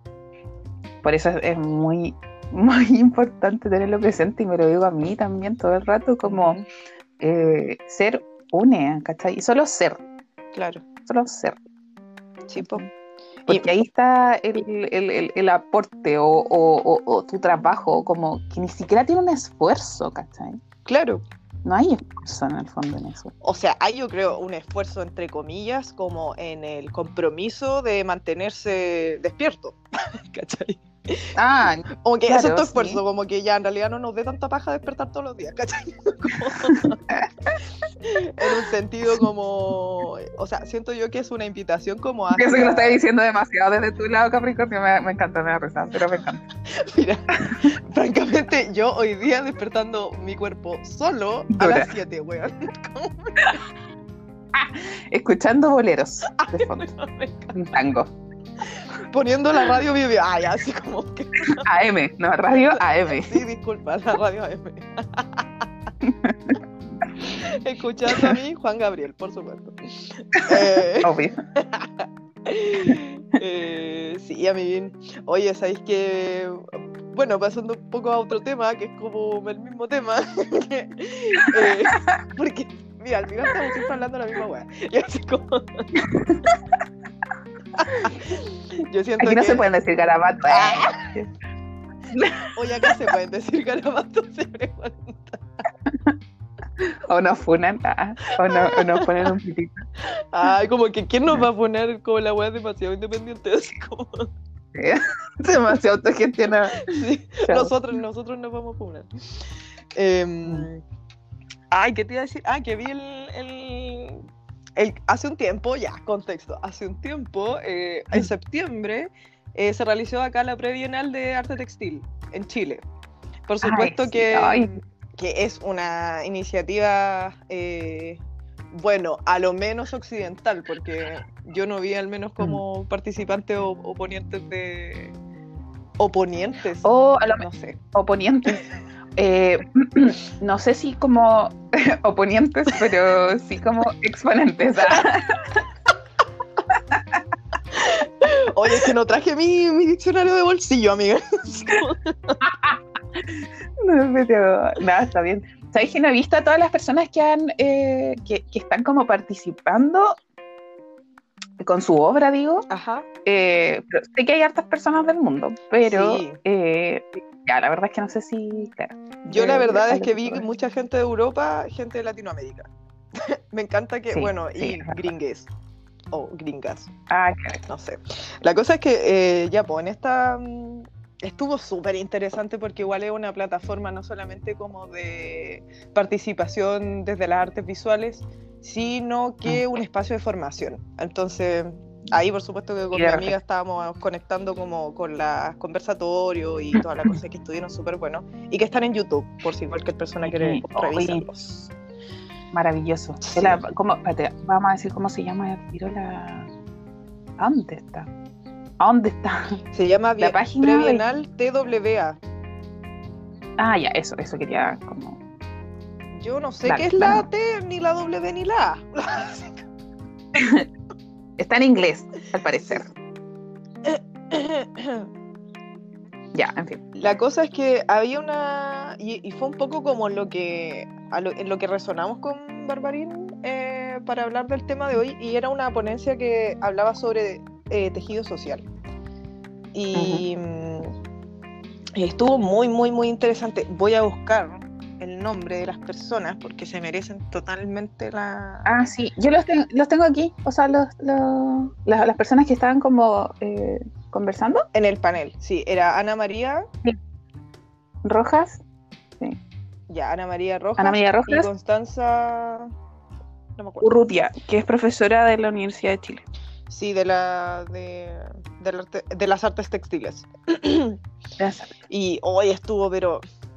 Por eso es muy... muy importante tenerlo presente, y me lo digo a mí también todo el rato, como uh-huh. eh, ser une, ¿cachai? Y solo ser. Claro. Solo ser. Sí, po. Porque y... ahí está el, el, el, el aporte o, o, o, o tu trabajo, como que ni siquiera tiene un esfuerzo, ¿cachai? Claro. No hay esfuerzo en el fondo en eso. O sea, hay yo creo un esfuerzo entre comillas como en el compromiso de mantenerse despierto, ¿cachai? Ah, como que claro, eso es tu esfuerzo, sí. Como que ya en realidad no nos dé tanta paja despertar todos los días, ¿cachai? Como... en un sentido como, o sea, siento yo que es una invitación como a... Pienso que lo estás diciendo demasiado desde tu lado, Capricornio, me, me encanta, me da risa, pero me encanta. Mira, francamente, yo hoy día despertando mi cuerpo solo a Dura. las siete, weón. Escuchando boleros de fondo, un tango. Poniendo la radio vive, ay, así como que... A M, no, radio A M. Sí, disculpa, la radio A M. Escuchando a mí, Juan Gabriel, por supuesto. Eh... Obvio. eh, sí, a mí, oye, ¿sabéis que? Bueno, pasando un poco a otro tema, que es como el mismo tema. eh, porque, mira, al final estamos siempre hablando de la misma weá. Y así como... Yo siento Aquí no que... se pueden decir garabatos. Oye, acá se pueden decir garabatos, se pregunta. O nos funan, ah, o, no, o nos ponen un pitito. Ay, como que ¿quién nos va a poner como la weá demasiado independiente? Así como... demasiado autogestionado. Sí, nosotros, nosotros nos vamos a poner. Eh, mm. Ay, ¿qué te iba a decir? Ah, que vi el... el... El, hace un tiempo, ya, contexto, hace un tiempo, eh, en septiembre, eh, se realizó acá la Prebienal de Arte Textil en Chile. Por supuesto ay, que, ay. que es una iniciativa, eh, bueno, a lo menos occidental, porque yo no vi al menos como participante o oponientes de... Oponientes. O a lo no sé. Oponientes. Eh, no sé si como oponientes, pero sí como exponentes. Oye, es que no traje mi, mi diccionario de bolsillo, amiga. No, pero nada, está bien. ¿Sabes que no he visto a todas las personas que han eh, que, que están como participando con su obra, digo? Ajá. Eh, pero sé que hay hartas personas del mundo, pero sí. eh, ya, la verdad es que no sé si, claro. Yo la verdad es que vi mucha gente de Europa, gente de Latinoamérica. Me encanta que, sí, sí, bueno, y gringues. O gringas. Ah, claro. No sé. La cosa es que, eh, ya, pues, en esta... Estuvo súper interesante porque igual es una plataforma no solamente como de participación desde las artes visuales, sino que un espacio de formación. Entonces... Ahí, por supuesto, que con mi amiga estábamos conectando como con los conversatorios y todas las cosas que estuvieron súper buenos y que están en YouTube, por si cualquier persona quiere sí, revisarlos. Maravilloso. Sí. La, ¿cómo, espérate, vamos a decir cómo se llama la... ¿A dónde está? ¿A dónde está? Se llama la página Prebienal de... T W A. Ah, ya, eso, eso quería como... Yo no sé dale, qué es la dale. T, ni la W, ni la A. Está en inglés, al parecer. Ya, en fin. La cosa es que había una... Y, y fue un poco como lo que... A lo, en lo que resonamos con Barbarín eh, para hablar del tema de hoy, y era una ponencia que hablaba sobre eh, tejido social. Y uh-huh. estuvo muy, muy, muy interesante. Voy a buscar el nombre de las personas porque se merecen totalmente la... Ah, sí, yo los, ten- los tengo aquí, o sea, los, los, las, las personas que estaban como eh, conversando. En el panel, sí, era Ana María... Sí. Rojas, sí. Ya, Ana María Rojas, Ana María Rojas y Constanza... No me acuerdo. Urrutia, que es profesora de la Universidad de Chile. Sí, de la de, de, la, de las artes textiles. Y hoy estuvo, pero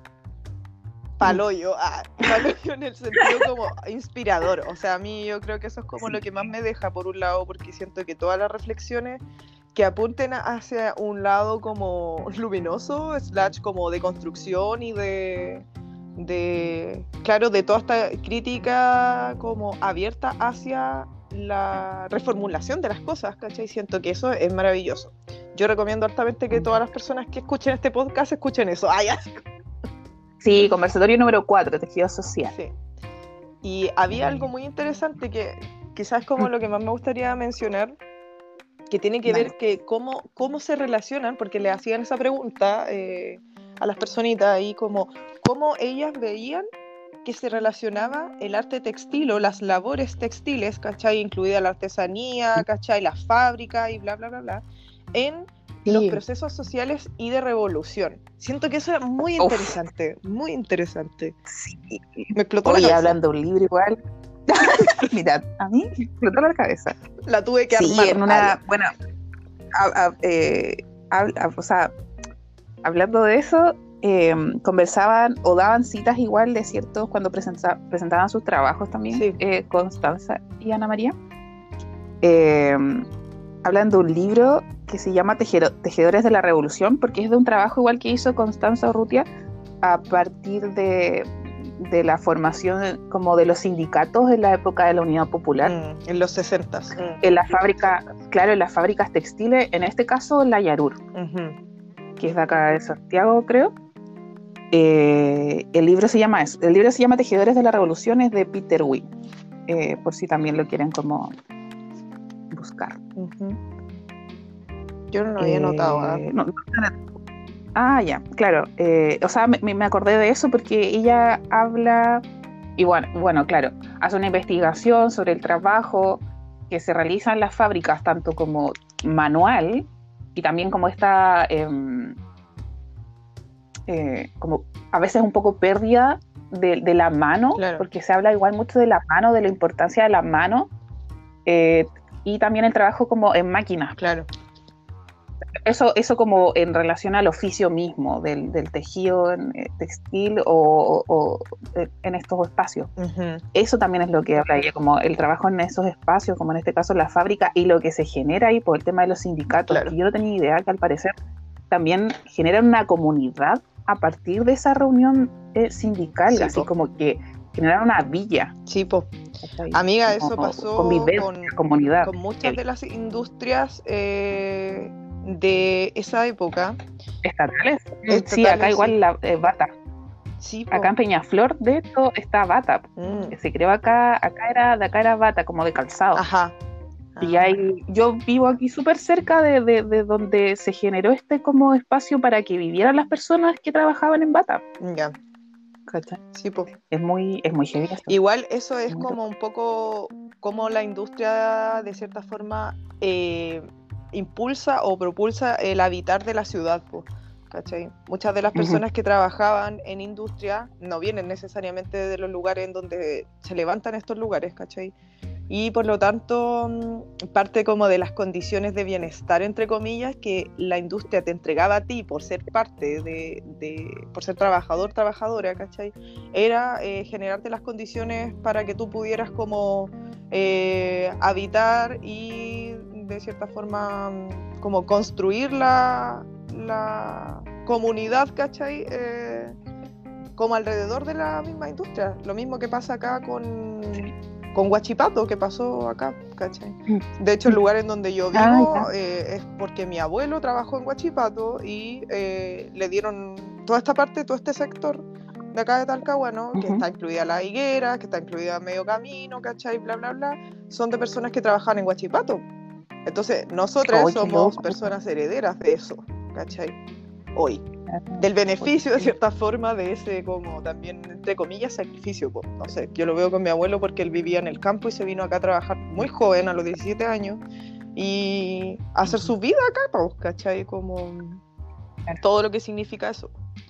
paloyo, ah, paloyo en el sentido como inspirador. O sea, a mí yo creo que eso es como sí. lo que más me deja, por un lado, porque siento que todas las reflexiones que apunten hacia un lado como luminoso, slash como de construcción y de, de claro, de toda esta crítica como abierta hacia la reformulación de las cosas, ¿cachai? Siento que eso es maravilloso. Yo recomiendo altamente que todas las personas que escuchen este podcast escuchen eso. ¡Ay, asco! Sí, conversatorio número cuatro, tejido social. Sí. Y había algo muy interesante que quizás es como lo que más me gustaría mencionar, que tiene que vale. ver que cómo, cómo se relacionan, porque le hacían esa pregunta eh, a las personitas ahí, como cómo ellas veían que se relacionaba el arte textil o las labores textiles, ¿cachai? Incluida la artesanía, ¿cachai? La fábrica y bla, bla, bla, bla, en sí. los procesos sociales y de revolución. Siento que eso era muy Uf. interesante, muy interesante. Sí. Me explotó Oye, la cabeza. Hablando de un libro igual. Mira, a mí me explotó la cabeza. La tuve que sí, armar. en una, bueno, a, a, eh, a, a, o sea, hablando de eso, eh, conversaban o daban citas igual de ciertos cuando presenta, presentaban sus trabajos también, sí. eh, Constanza y Ana María. Eh, hablan de un libro que se llama Tejero, Tejedores de la Revolución, porque es de un trabajo igual que hizo Constanza Urrutia a partir de, de la formación como de los sindicatos en la época de la Unidad Popular. Mm, en los sesentas. Mm. En la fábrica, claro, en las fábricas textiles, en este caso la Yarur, uh-huh. que es de acá de Santiago, creo. Eh, el libro se llama eso. El libro se llama Tejedores de la Revolución, es de Peter Wynne, eh, por si también lo quieren como buscar. Uh-huh. Yo no lo había eh, notado. ¿eh? No, no, ah, ya, claro. Eh, o sea, me, me acordé de eso porque ella habla, y bueno, bueno, claro, hace una investigación sobre el trabajo que se realiza en las fábricas, tanto como manual y también como esta, eh, eh, como a veces un poco pérdida de, de la mano, claro. porque se habla igual mucho de la mano, de la importancia de la mano, eh, y también el trabajo como en máquinas. Claro. Eso, eso como en relación al oficio mismo del, del tejido en, eh, textil o, o, o en estos espacios. Uh-huh. Eso también es lo que habla ella, como el trabajo en esos espacios, como en este caso la fábrica, y lo que se genera ahí por el tema de los sindicatos. Claro. Que yo no tenía idea que al parecer también generan una comunidad a partir de esa reunión eh, sindical, sí, así po. Como que generan una villa. Sí, po. Amiga, eso pasó con, comunidad. con muchas de las industrias eh, de esa época. ¿Estatales? Estatales sí, acá sí. Igual la eh, Bata. Sí, acá en Peñaflor, de hecho, está Bata. Mm. Que se creó acá, acá era, de acá era Bata, como de calzado. Ajá. Y hay, yo vivo aquí súper cerca de, de, de donde se generó este como espacio para que vivieran las personas que trabajaban en Bata. Ya. ¿Cachai? Sí, po. Es muy, es muy heavy. Igual eso es muy como un poco como la industria de cierta forma eh, impulsa o propulsa el habitar de la ciudad, po, ¿cachai? Muchas de las personas uh-huh. que trabajaban en industria no vienen necesariamente de los lugares en donde se levantan estos lugares, ¿cachai? Y por lo tanto parte como de las condiciones de bienestar, entre comillas, que la industria te entregaba a ti por ser parte de, de por ser trabajador, trabajadora, ¿cachai? Era eh, generarte las condiciones para que tú pudieras como eh, habitar y de cierta forma como construir la, la comunidad, ¿cachai? Eh, como alrededor de la misma industria. Lo mismo que pasa acá con con Huachipato, que pasó acá, ¿cachai? De hecho, el lugar en donde yo vivo Ah, eh, es porque mi abuelo trabajó en Huachipato y eh, le dieron toda esta parte, todo este sector de acá de Talcahuano, que uh-huh. está incluida la higuera, que está incluida Medio Camino, ¿cachai? Bla, bla, bla, son de personas que trabajan en Huachipato. Entonces, nosotros Oh, qué somos loco. personas herederas de eso, ¿cachai? Hoy. Del beneficio, de cierta forma, de ese, como también, entre comillas, sacrificio. Pues. No sé, yo lo veo con mi abuelo porque él vivía en el campo y se vino acá a trabajar muy joven, a los diecisiete años, y a hacer su vida acá, pues, ¿cachai? Como todo lo que significa eso.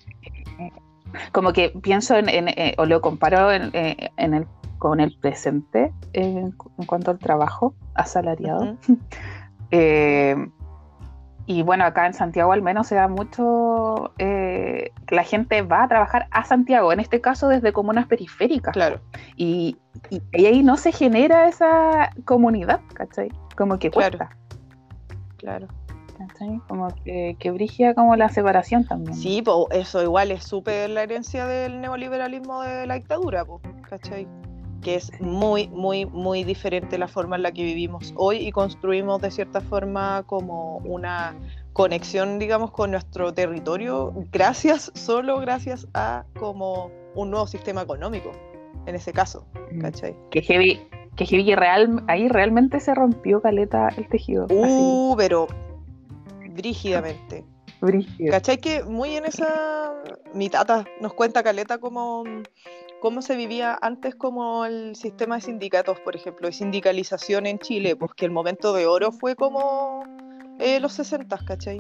Como que pienso en, en eh, o lo comparo en, eh, en el, con el presente eh, en cuanto al trabajo asalariado. Uh-huh. eh, y bueno, acá en Santiago al menos se da mucho eh, que la gente va a trabajar a Santiago, en este caso desde comunas periféricas. Claro. Y, y, y ahí no se genera esa comunidad, ¿cachai? Como que claro. cuesta. Claro. ¿Cachai? Como que, que brigia como la separación también. Sí, pues eso igual es súper la herencia del neoliberalismo de la dictadura, pues, ¿cachai? Que es muy, muy, muy diferente la forma en la que vivimos hoy y construimos de cierta forma como una conexión, digamos, con nuestro territorio, gracias, solo gracias a como un nuevo sistema económico, en ese caso, ¿cachai? Que heavy, que heavy que real, ahí realmente se rompió caleta el tejido. Uh, así. Pero brígidamente. Brígido. ¿Cachai? Que muy en esa... Mi tata nos cuenta caleta como... cómo se vivía antes como el sistema de sindicatos, por ejemplo, de sindicalización en Chile, pues que el momento de oro fue como eh, los sesentas, ¿cachai?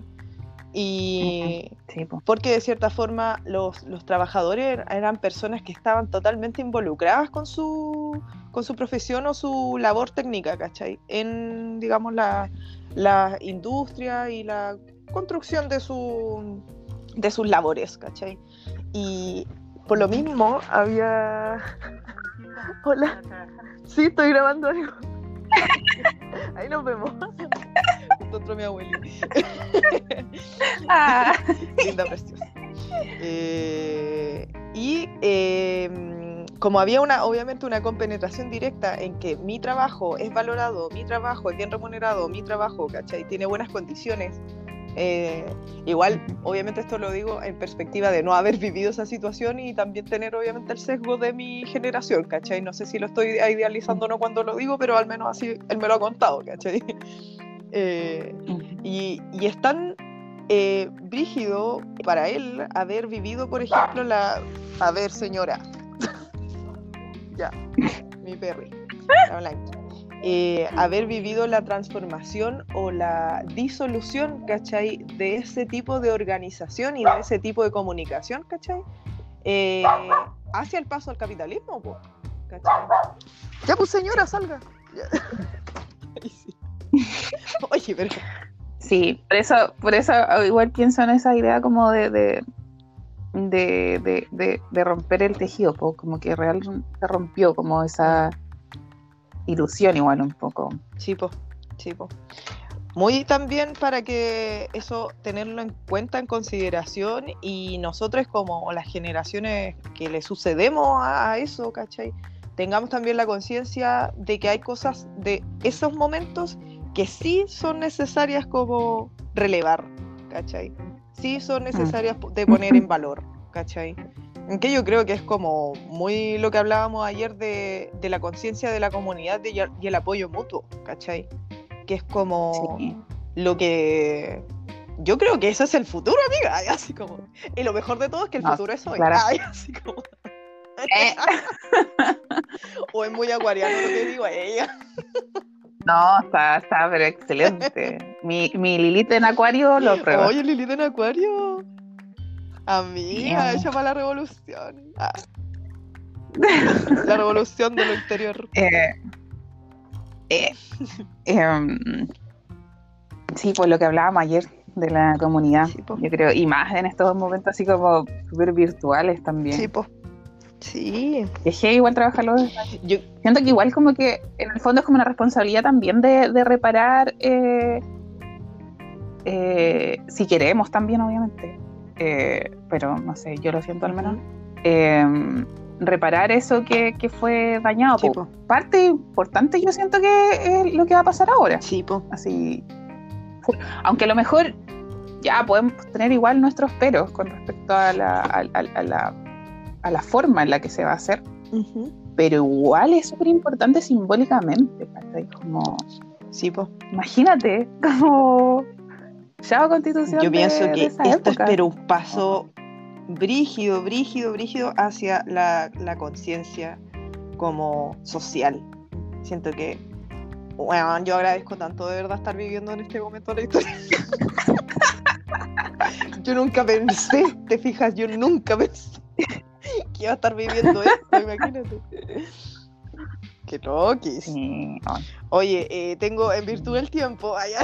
Y sí, pues. Porque de cierta forma los, los trabajadores eran personas que estaban totalmente involucradas con su, con su profesión o su labor técnica, ¿cachai? En, digamos, la, la industria y la construcción de, su, de sus labores, ¿cachai? Y por lo mismo había... Hola. Sí, estoy grabando algo. Ahí nos vemos. Encontró mi abuelita. Ah. Linda, preciosa. Eh, y eh, como había una, obviamente una compenetración directa en que mi trabajo es valorado, mi trabajo es bien remunerado, mi trabajo, ¿cachai? Tiene buenas condiciones. Eh, igual, obviamente esto lo digo en perspectiva de no haber vivido esa situación y también tener obviamente el sesgo de mi generación, ¿cachai? No sé si lo estoy idealizando o no cuando lo digo, pero al menos así él me lo ha contado, ¿cachai? Eh, y, y es tan eh, brígido para él haber vivido, por ejemplo, la... A ver, señora. Ya, mi perri, la blanca. Eh, haber vivido la transformación o la disolución, ¿cachai? De ese tipo de organización y de ese tipo de comunicación, ¿cachai? Eh, hacia el paso al capitalismo, po, ¿cachai? Ya, pues señora, salga. Sí. Oye, pero... Sí, por eso, por eso igual pienso en esa idea como de, de, de, de, de, de romper el tejido, po, como que realmente se rompió como esa ilusión igual un poco. Sí, po, sí, po. Muy también para que eso tenerlo en cuenta, en consideración, y nosotros como las generaciones que le sucedemos a eso, ¿cachai? Tengamos también la conciencia de que hay cosas de esos momentos que sí son necesarias como relevar, ¿cachai? Sí son necesarias de poner en valor, ¿cachai? Que yo creo que es como muy lo que hablábamos ayer de, de la conciencia de la comunidad de, y el apoyo mutuo, ¿cachai? Que es como sí. Lo que... Yo creo que ese es el futuro, amiga. Así como... Y lo mejor de todo es que el no, futuro es hoy. Claro. Ay, así como... ¿Eh? O es muy acuariano lo que digo a ella. No, está, está pero excelente. Mi, mi Lilith en Acuario lo prueba. Oye, Lilith en Acuario. Amiga, ella va a la revolución. Ah. La revolución de lo interior. Eh, eh, eh, sí, pues lo que hablábamos ayer de la comunidad, sí, yo creo, y más en estos momentos así como súper virtuales también. Sí, pues. Sí. Es que igual trabajarlo. Yo siento que igual como que en el fondo es como una responsabilidad también de, de reparar, eh, eh, si queremos también, obviamente. Eh, pero no sé, yo lo siento al menos. Eh, reparar eso que, que fue dañado. Sí, po. Parte importante yo siento que es lo que va a pasar ahora. Sí, po. Así, aunque a lo mejor ya podemos tener igual nuestros peros con respecto a la, a, a, a la, a la forma en la que se va a hacer, uh-huh. pero igual es súper importante simbólicamente, ¿cachai? Como, sí, po. Imagínate, como ya constitución. Yo pienso de, que de esto época. es pero un paso brígido, brígido, brígido hacia la, la conciencia como social. Siento que, bueno, yo agradezco tanto de verdad estar viviendo en este momento de la historia. Yo nunca pensé, te fijas, yo nunca pensé que iba a estar viviendo esto, imagínate. Qué loquis. Sí. Oye, eh, tengo en virtud del tiempo allá.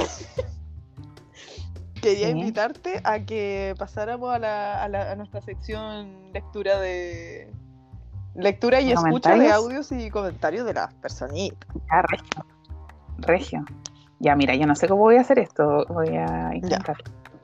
Quería sí. invitarte a que pasáramos a, la, a, la, a nuestra sección lectura de lectura y escucha de audios y comentarios de las personitas. Ah, regio. Regio. Ya, mira, yo no sé cómo voy a hacer esto. Voy a intentar.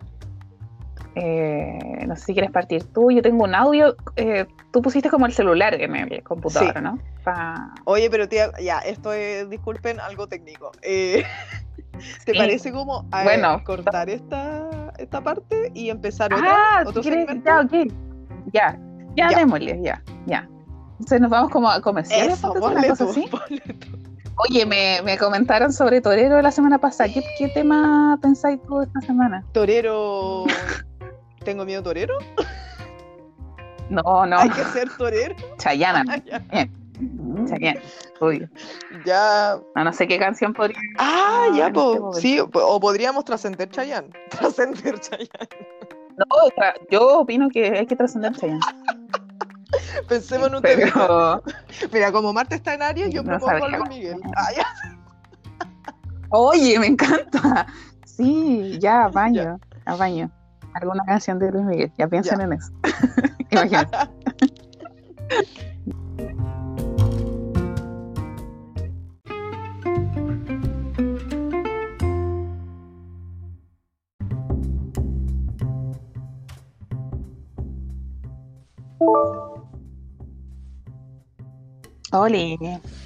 Eh, no sé si quieres partir tú. Yo tengo un audio. Eh, tú pusiste como el celular en el computador, sí. ¿no? Pa... Oye, pero tía, ya, esto es, disculpen, algo técnico. Eh, ¿Te sí. parece como a, bueno, eh, cortar esta, esta parte y empezar otra? Ah, ¿otro ¿quieres? Ya, ok. Ya, ya, ya. démosle, ya, ya. Entonces nos vamos como a comerciales. Eso, una cosa tú, así. Oye, me, me comentaron sobre Torero la semana pasada. ¿Qué, qué tema pensáis tú esta semana? Torero... ¿Tengo miedo torero? No, no. ¿Hay que ser torero? Chayanne. Ah, Chayanne, obvio. Ya. No, no sé qué canción podría. Ah, ah ya, po. Este sí, o podríamos trascender Chayanne. Trascender Chayanne. No, yo opino que hay que trascender Chayanne. Pensemos en un Pero... tema. Mira, como Marte está en Aries, yo no propongo a Luis Miguel. Ah, ya. Oye, me encanta. Sí, ya, a baño, ya. a baño. Alguna canción de Luis Miguel, ya piensen ya. en eso. Imagínate. Oli.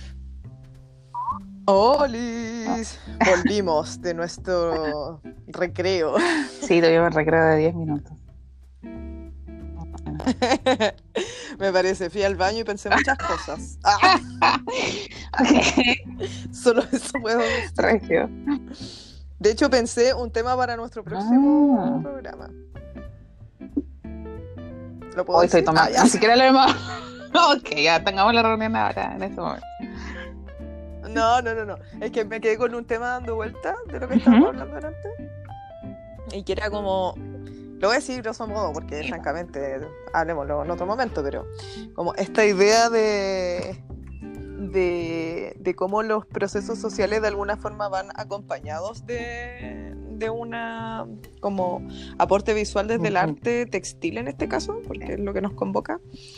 Olis. Volvimos de nuestro recreo. Sí, tuvimos un recreo de diez minutos. Me parece, fui al baño y pensé muchas cosas. Ah. Okay. Solo eso puedo decir. De hecho, pensé un tema para nuestro próximo ah. programa. ¿Lo puedo Hoy decir? estoy tomando. Ah, ya. Ni siquiera lo hemos. Ok, ya tengamos la reunión ahora, en este momento. No, no, no, no. Es que me quedé con un tema dando vuelta de lo que estábamos uh-huh. hablando antes. Y que era como. Lo voy a decir grosso modo, porque sí. francamente, hablemoslo en otro momento, pero como esta idea de. De, de cómo los procesos sociales de alguna forma van acompañados de, de una como aporte visual desde uh-huh. el arte textil en este caso, porque es lo que nos convoca.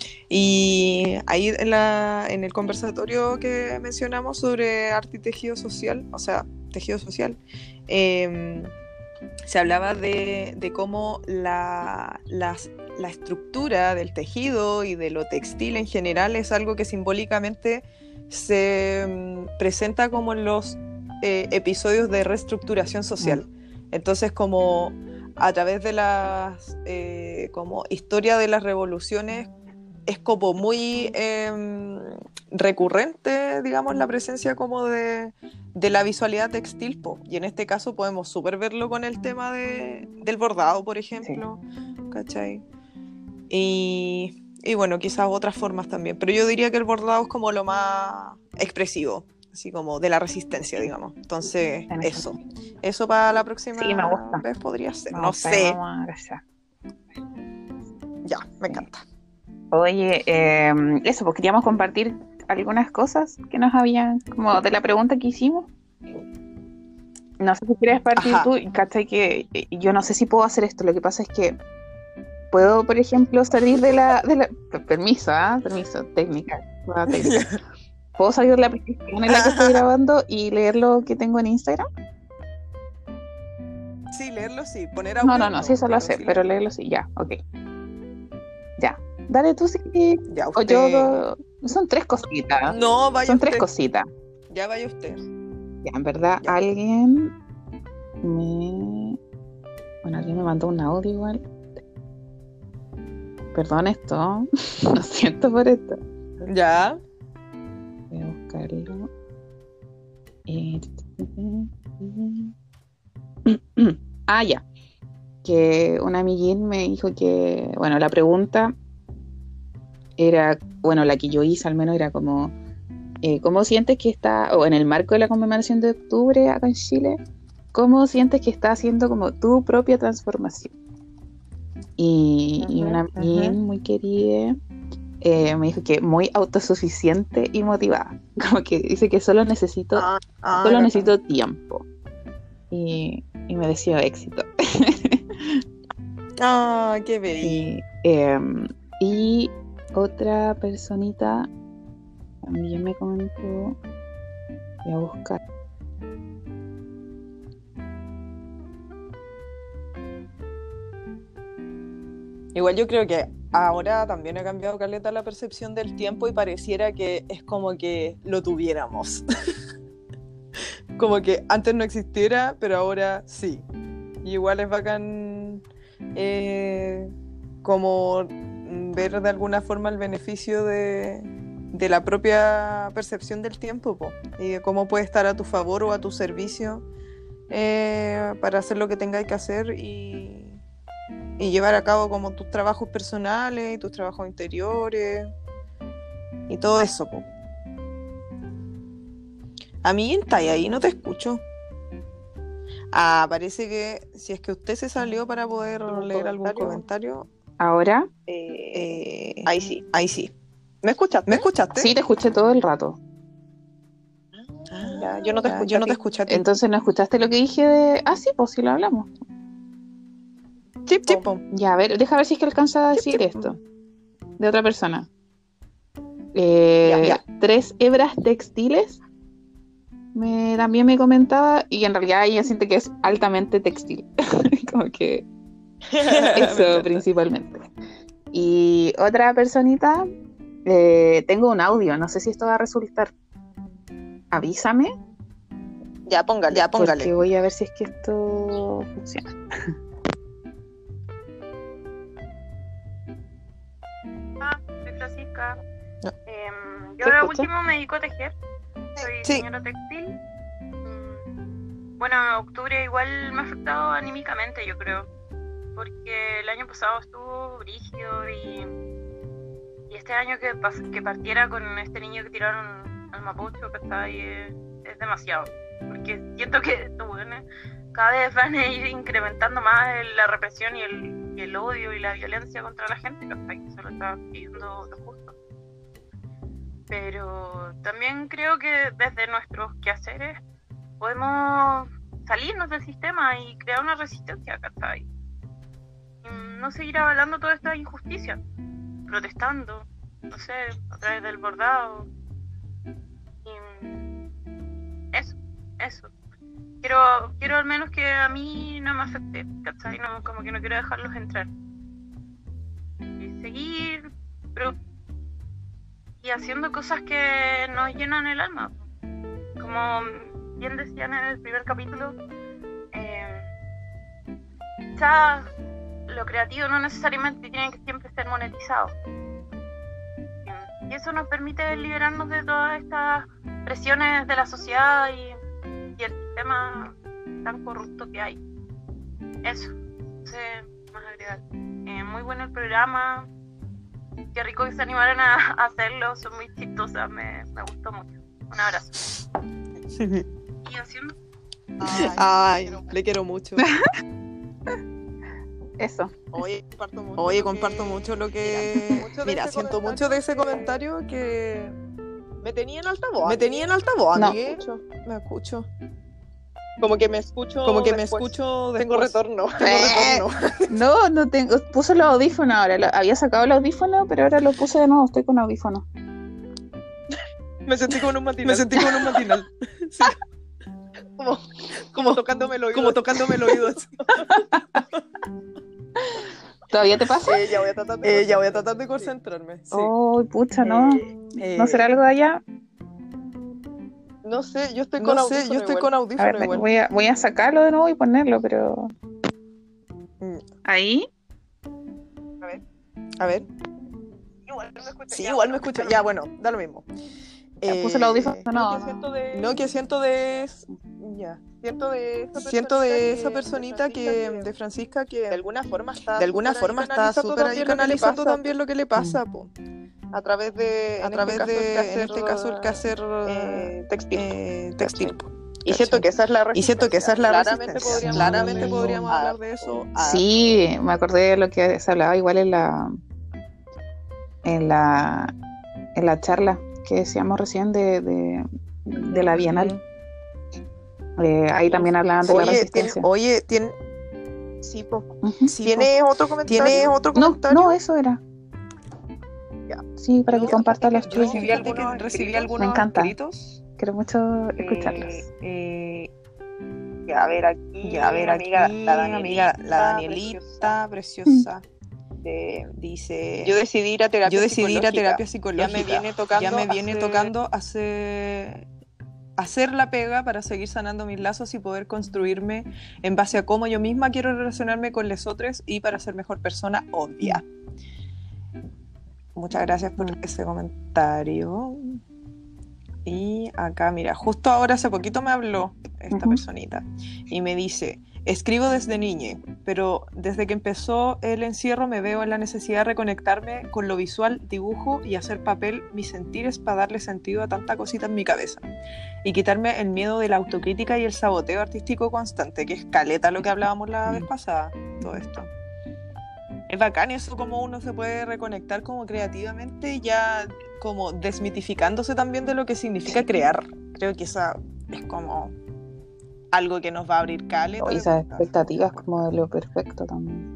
Y ahí en, la, en el conversatorio que mencionamos sobre arte y tejido social, o sea, tejido social, eh, se hablaba de, de cómo la, las, la estructura del tejido y de lo textil en general es algo que simbólicamente se um, presenta como en los eh, episodios de reestructuración social. Entonces, como a través de las eh, como historia de las revoluciones es como muy eh, recurrente, digamos, la presencia como de, de la visualidad textil, po. Y en este caso podemos súper verlo con el tema de, del bordado, por ejemplo, sí. ¿Cachai? Y Y bueno, quizás otras formas también. Pero yo diría que el bordado es como lo más expresivo, así como de la resistencia, digamos. Entonces, eso. Eso para la próxima sí, me gusta. vez podría ser. Me no gusta, sé. Vamos a ya, me encanta. Oye, eh, eso, pues queríamos compartir algunas cosas que nos habían, como de la pregunta que hicimos. No sé si quieres partir Ajá. tú, ¿cachai? Que yo no sé si puedo hacer esto. Lo que pasa es que puedo, por ejemplo, salir de la... De la permiso, ¿ah? ¿eh? Permiso, técnica. técnica. ¿Puedo salir de la aplicación en la que estoy grabando y leer lo que tengo en Instagram? Sí, leerlo sí. Poner audio, no, no, no, sí, eso lo sé, sí, pero leerlo sí, ya, ok. Ya. Dale tú sí. Ya, O usted. yo. Son tres cositas. No, vaya Son usted. tres cositas. Ya vaya usted. Ya, en verdad, Ya. alguien me. Bueno, alguien me mandó un audio igual. Perdón esto. Lo siento por esto. Ya. Voy a buscarlo. Eh, Ah, ya. Que un amiguín me dijo que, bueno, la pregunta era, bueno, la que yo hice al menos era como, eh, ¿cómo sientes que está, o en el marco de la conmemoración de octubre acá en Chile, cómo sientes que está haciendo como tu propia transformación? Y, y un Ujú, amiguín ujú. muy querido eh, me dijo que muy autosuficiente y motivada. Como que dice que solo necesito, Ah, ah, solo bacán. necesito tiempo. Y, y me deseó éxito. Ah, qué bello. Sí, em, y otra personita también me comentó, voy a buscar. Igual yo creo que ahora también ha cambiado caleta la percepción del tiempo y pareciera que es como que lo tuviéramos. Como que antes no existiera, pero ahora sí. Y igual es bacán eh, como ver de alguna forma el beneficio de, de la propia percepción del tiempo, po, y de cómo puede estar a tu favor o a tu servicio eh, para hacer lo que tengáis que hacer y, y llevar a cabo como tus trabajos personales y tus trabajos interiores y todo eso, po. A mí está ahí, no te escucho. Ah, parece que si es que usted se salió para poder leer algún comentario, Ahora, eh, ahí sí, ahí sí. ¿Me escuchaste? ¿Me escuchaste? sí te escuché todo el rato. Ah, ya, yo no te escuché. Yo no te escuché a ti. Entonces no escuchaste lo que dije de... Ah, sí, pues sí lo hablamos. Sí, po, po. Ya, a ver, deja ver si es que alcanza a Sí, decir sí. esto. De otra persona. Eh, Ya, ya. Tres hebras textiles. Me, también me comentaba, y en realidad ella siente que es altamente textil. Como que eso principalmente. Y otra personita, eh, tengo un audio, no sé si esto va a resultar. Avísame. Ya, póngale, ya, póngale. Porque voy a ver si es que esto funciona. Hola, soy Francisca. No. Eh, yo ¿Se ahora escucha? último me dedico a tejer. Soy Sí. diseñadora textil. Mm, Bueno, octubre igual me ha afectado anímicamente, yo creo. Porque el año pasado estuvo brígido y, y este año que, pas- que partiera con este niño que tiraron al Mapocho, que está ahí, es, es demasiado. Porque siento que estos weones cada vez van a ir incrementando más el- la represión y el, y el odio y la violencia contra la gente, que se lo está pidiendo lo justo. Pero también creo que desde nuestros quehaceres podemos salirnos del sistema y crear una resistencia, ¿cachai? Y no seguir avalando toda esta injusticia, protestando, no sé, a través del bordado. Y eso, eso. Quiero, quiero al menos que a mí no me afecte, ¿cachai? No, como que no quiero dejarlos entrar. Y seguir, pero y haciendo cosas que nos llenan el alma. Como bien decían en el primer capítulo, eh, quizás lo creativo no necesariamente tiene que siempre ser monetizado. Y eso nos permite liberarnos de todas estas presiones de la sociedad y, y el sistema tan corrupto que hay. Eso, no sé más agregar. Eh, muy bueno el programa. Qué rico que se animaran a, a hacerlo, son muy chistosas, me, me gustó mucho. Un abrazo. Y haciendo... Ay, le quiero mucho. Eso. Oye, comparto mucho, Oye, lo, comparto que... mucho lo que... Mira, Mira siento mucho de ese comentario que... Me tenía en altavoz. Me tenía en altavoz, No. Me escucho. Me escucho. Como que me escucho. Como que me después. escucho. Después. Tengo retorno. Tengo retorno. No, no tengo. Puse los audífonos ahora. Lo, había sacado el audífono, pero ahora lo puse de nuevo. Estoy con audífonos. Me sentí como en un matinal. Me sentí como en un matinal. Sí. Como, como tocándome el oído. Como tocándome el oído. ¿Todavía te pasa? Eh, ya, voy a tratar de eh, ya voy a tratar de concentrarme. Sí. Oh, pucha, no. Eh, ¿No será algo de allá? No sé, yo estoy con no audífono. Sé, yo estoy igual. con audífono a ver, igual. Voy a, voy a sacarlo de nuevo y ponerlo, pero. ¿Ahí? A ver. A ver. Igual me escucha. Sí, ya, igual me escucha. Ya, bueno, da lo mismo. Eh, puse el audífono. No, no, no. De... no, que siento de. Ya. Siento de esa siento de esa personita que, de Francisca que de alguna forma está de alguna forma está súper ahí canalizando también lo que le pasa, po. A través de a través este de caso, en este caso el quehacer eh, textil, eh, textil. Y siento que esa es la resistencia. Y siento que esa es la claramente resistencia. Podríamos claramente podríamos a, hablar de eso. A... Sí, me acordé de lo que se hablaba igual en la en la en la charla que decíamos recién de, de, de la Bienal. Eh, ahí también hablaban de oye, la resistencia. Tiene, oye, tiene... Sí, po. Uh-huh. Sí, ¿Tienes po. otro comentario? ¿Tienes otro comentario? No, no, eso era. Ya. Sí, para no, que compartas los tuyos. Recibí algunos, recibí algunos Me encanta. escritos. Quiero mucho escucharlos. Eh, eh, ya, a ver aquí, ya, a ver aquí, amiga, la Danielita, la Danielita preciosa. De, dice yo decidí ir a terapia yo decidí ir a terapia psicológica ya me viene tocando ya me viene hacer... tocando hacer hacer la pega para seguir sanando mis lazos y poder construirme en base a cómo yo misma quiero relacionarme con los otros y para ser mejor persona, obvia. Muchas gracias por ese comentario. Y acá, mira, justo ahora hace poquito me habló esta uh-huh. personita y me dice: escribo desde niña, pero desde que empezó el encierro me veo en la necesidad de reconectarme con lo visual, dibujo y hacer papel mis sentires para darle sentido a tanta cosita en mi cabeza y quitarme el miedo de la autocrítica y el saboteo artístico constante, que es caleta lo que hablábamos la vez pasada, todo esto. Es bacán eso, como uno se puede reconectar como creativamente, ya como desmitificándose también de lo que significa crear. Creo que esa es como algo que nos va a abrir caleta. Y esas expectativas como de lo perfecto también.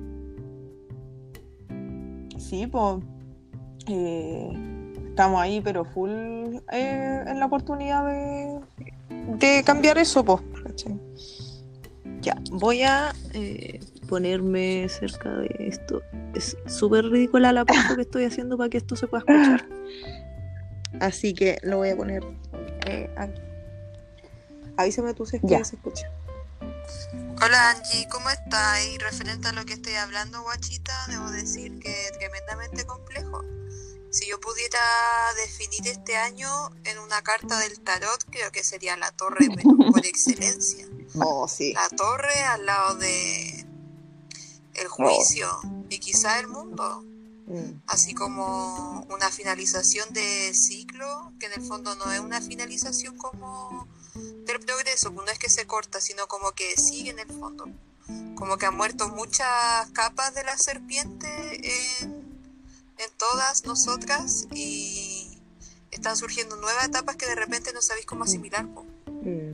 Sí, pues eh, estamos ahí, pero full eh, en la oportunidad de, de cambiar eso, pues. Ya, voy a eh, ponerme cerca de esto. Es súper ridícula la pausa que estoy haciendo para que esto se pueda escuchar. Así que lo voy a poner eh, aquí. Avísame tú si es que ya se escucha. Hola Angie, ¿cómo estás? Y referente a lo que estoy hablando, guachita, debo decir que es tremendamente complejo. Si yo pudiera definir este año en una carta del tarot, creo que sería la torre, pero por excelencia. Oh, sí. La torre al lado de el juicio oh. y quizá el mundo. Mm. Así como una finalización de ciclo, que en el fondo no es una finalización como del progreso, no es que se corta, sino como que sigue en el fondo. Como que han muerto muchas capas de la serpiente en, en todas nosotras y están surgiendo nuevas etapas que de repente no sabéis cómo asimilar. Mm.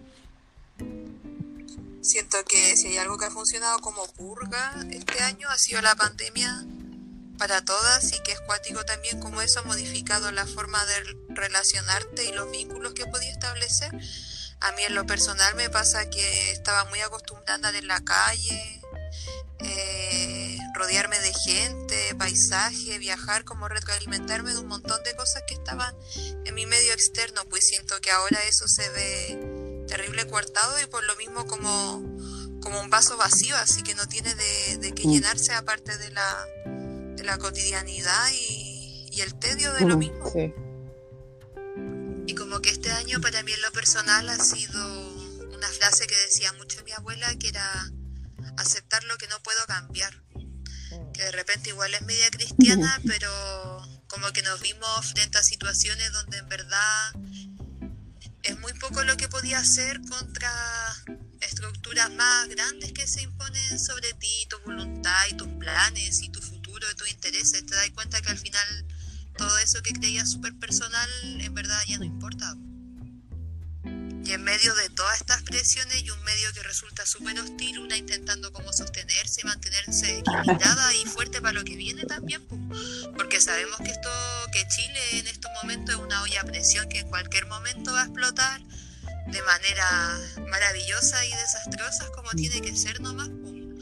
Siento que si hay algo que ha funcionado como purga este año ha sido la pandemia para todas, y que es cuático también como eso ha modificado la forma de relacionarte y los vínculos que podía establecer. A mí en lo personal me pasa que estaba muy acostumbrada a andar en la calle, eh, rodearme de gente, paisaje, viajar, como retroalimentarme de un montón de cosas que estaban en mi medio externo, pues siento que ahora eso se ve terrible coartado y por lo mismo como, como un vaso vacío, así que no tiene de, de qué llenarse aparte de la, de la cotidianidad y, y el tedio de lo mismo. Sí. Y como que este año para mí en lo personal ha sido una frase que decía mucho mi abuela, que era aceptar lo que no puedo cambiar, que de repente igual es media cristiana, pero como que nos vimos frente a situaciones donde en verdad es muy poco lo que podía hacer contra estructuras más grandes que se imponen sobre ti, tu voluntad y tus planes y tu futuro y tus intereses. Te das cuenta que al final todo eso que creías súper personal en verdad ya no importa. Y en medio de todas estas presiones y un medio que resulta súper hostil, una intentando como sostenerse y mantenerse equilibrada y fuerte para lo que viene también, porque sabemos que esto, que Chile en estos momentos es una olla a presión que en cualquier momento va a explotar de manera maravillosa y desastrosa como tiene que ser nomás.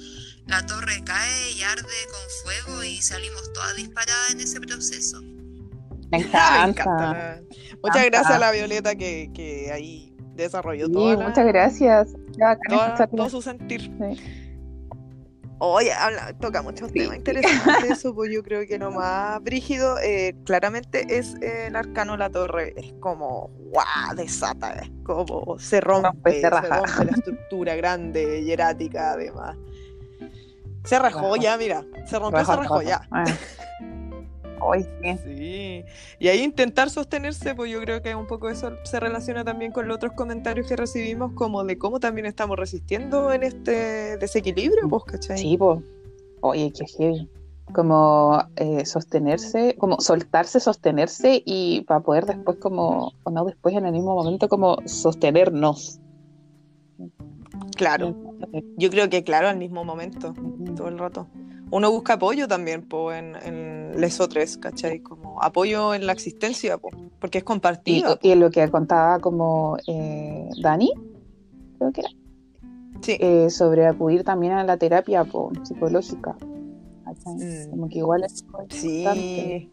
la torre cae y arde con fuego y salimos todas disparadas en ese proceso. Me encanta. Me encanta la- Muchas gracias a la Violeta que, que ahí desarrolló Sí, toda la- muchas gracias. Qué bacán toda- escucharlo. todo su sentir. Sí. Oye, habla, toca muchos Sí. temas interesantes. Eso, pues yo creo que lo más brígido, eh, claramente, es eh, el arcano de la torre. Es como, guau, desata, es como se rompe, Rompe, se se raja. rompe la estructura grande, hierática, además. Se rajó Rajó. ya, mira, se rompió, Raja, se rajó raja. ya. Ah. Hoy sí. Sí, y ahí intentar sostenerse, pues yo creo que un poco eso se relaciona también con los otros comentarios que recibimos, como de cómo también estamos resistiendo en este desequilibrio, pues, ¿cachai? Sí, pues. Oye, qué heavy. Como eh, sostenerse, como soltarse, sostenerse y para poder después como, o no después en el mismo momento como sostenernos. Claro, yo creo que claro, al mismo momento, todo el rato. Uno busca apoyo también, pues, en, en Leso tres, ¿cachai? Como apoyo en la existencia, pues, porque es Y, compartida. y lo que contaba como eh, Dani, creo que era, Sí, eh, sobre acudir también a la terapia po, psicológica. ¿Cachai? Mm. Como que igual es importante. sí,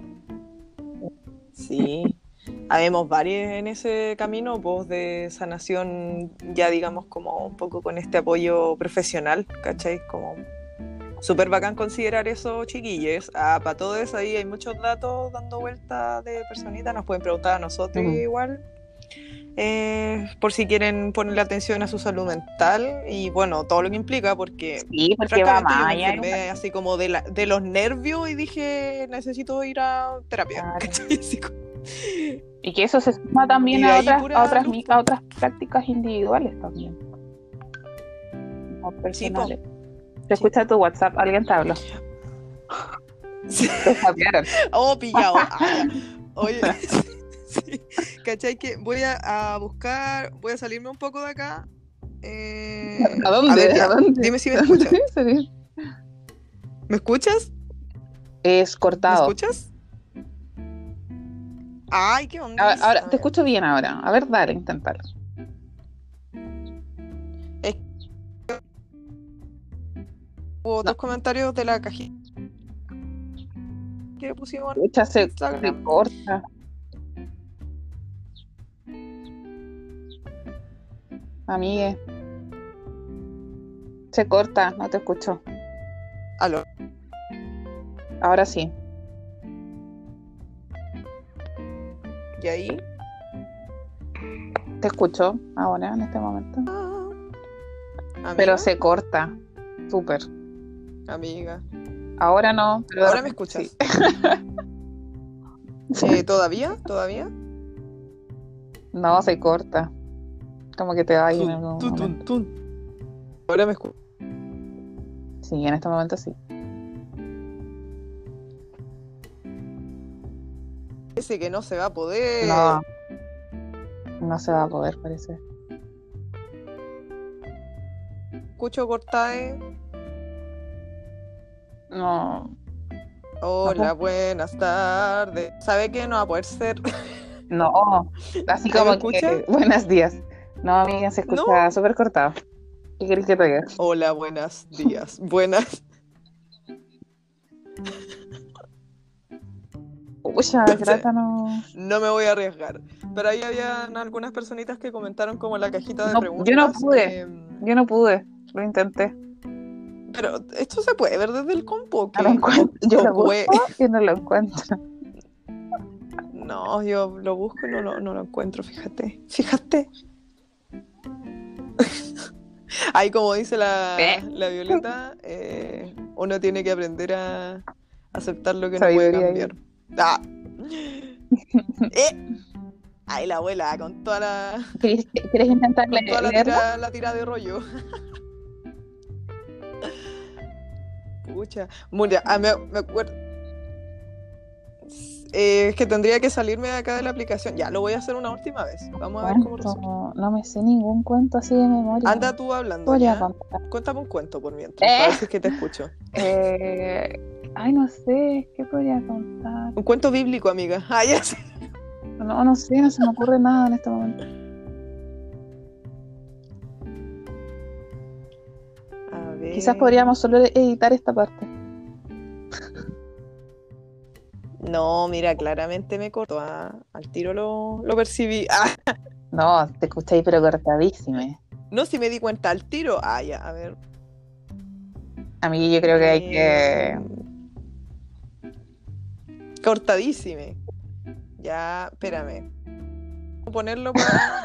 sí. Habemos varios en ese camino, pues, de sanación, ya digamos, como un poco con este apoyo profesional, ¿cachai? Como súper bacán considerar eso, chiquillos. Ah, para todo eso ahí hay muchos datos dando vueltas de personitas, nos pueden preguntar a nosotros Ujú. igual, eh, por si quieren ponerle atención a su salud mental y bueno, todo lo que implica, porque Sí, porque va francamente yo más me allá. enfermé así como de, la, de los nervios y dije, necesito ir a terapia. Claro. ¿Cachai? Así como- Y que eso se suma también Y de a ahí otras, pura a otras, luz, mi- po. a otras prácticas individuales también. O Sí, po. personales. Se escucha tu WhatsApp, alguien te habla. Sí. Te sapearon. Oh, pillado. Ah, ya. Oye, sí. ¿Cachai? Que voy a, a buscar, voy a salirme un poco de acá. Eh, ¿A dónde? ver, ya. ¿A dónde? Dime si me escuchas. Sí. ¿Me escuchas? Es ¿Me cortado. escuchas? Ay, qué onda. Ahora, ahora, A te ver. escucho bien ahora. A ver, dale, inténtalo. Hubo No. otros comentarios de la cajita que pusimos en Escucha, se, se Instagram. corta. Amigue. Se corta, no te escucho. Aló. Ahora sí. Y ahí. Te escucho ahora, en este momento. Amiga, Pero se corta. Súper. amiga. Ahora no. Pero ¿Ahora me escuchas? sí. Eh, ¿Todavía? ¿Todavía? No, se corta. Como que te va ahí en Tun, algún tun, momento. tun, tun. Ahora me escuchas. Sí, en este momento sí. Parece que no se va a poder. No. No se va a poder, parece. Escucho cortae. No. Hola, Ajá. buenas tardes. ¿Sabe que no va a poder ser? No. Así ¿Ahí me como escucha? que. Buenos días. No, amiga, se escucha súper cortado. ¿Qué querés que te diga? Hola, buenos días. Buenas. Pucha, Pensé- grata no. No me voy a arriesgar. Pero ahí habían algunas personitas que comentaron como en la cajita de No, preguntas. yo no pude. eh, Yo no pude. Lo intenté. pero esto se puede ver desde el compo. No lo encuentro. Yo lo O cue- busco y no lo encuentro. No, yo lo busco y no lo, no lo encuentro, fíjate. Fíjate. Ahí como dice la, ¿Eh? la Violeta, eh, uno tiene que aprender a aceptar lo que no puede Sabiduría cambiar. Ah. Eh. Ahí la abuela con toda la, ¿Quieres, quieres intentar con toda la leerlo? tira, la tira de rollo. Pucha. Mira, ah, me, me acuerdo. Eh, es que tendría que salirme de acá de la aplicación. Ya, lo voy a hacer una última vez. Vamos a ver cómo resulta. Cuento. No me sé ningún cuento así de memoria. Anda tú hablando. Podría ¿ya? contar. Cuéntame un cuento por mientras. ¿Eh? Para ver si es que te escucho. Eh, ay, no sé. ¿Qué podría contar? Un cuento bíblico, amiga. Ah, ya sé. No, no sé. No se me ocurre nada en este momento. A ver. Quizás podríamos solo editar esta parte. No, mira, claramente me cortó. Ah, al tiro lo, lo percibí. Ah. No, te escucháis pero cortadísimo. No, si me di cuenta al tiro. Ah, ya, a ver. A mí yo creo que hay que... Cortadísimo. Ya, espérame. Voy a ponerlo para...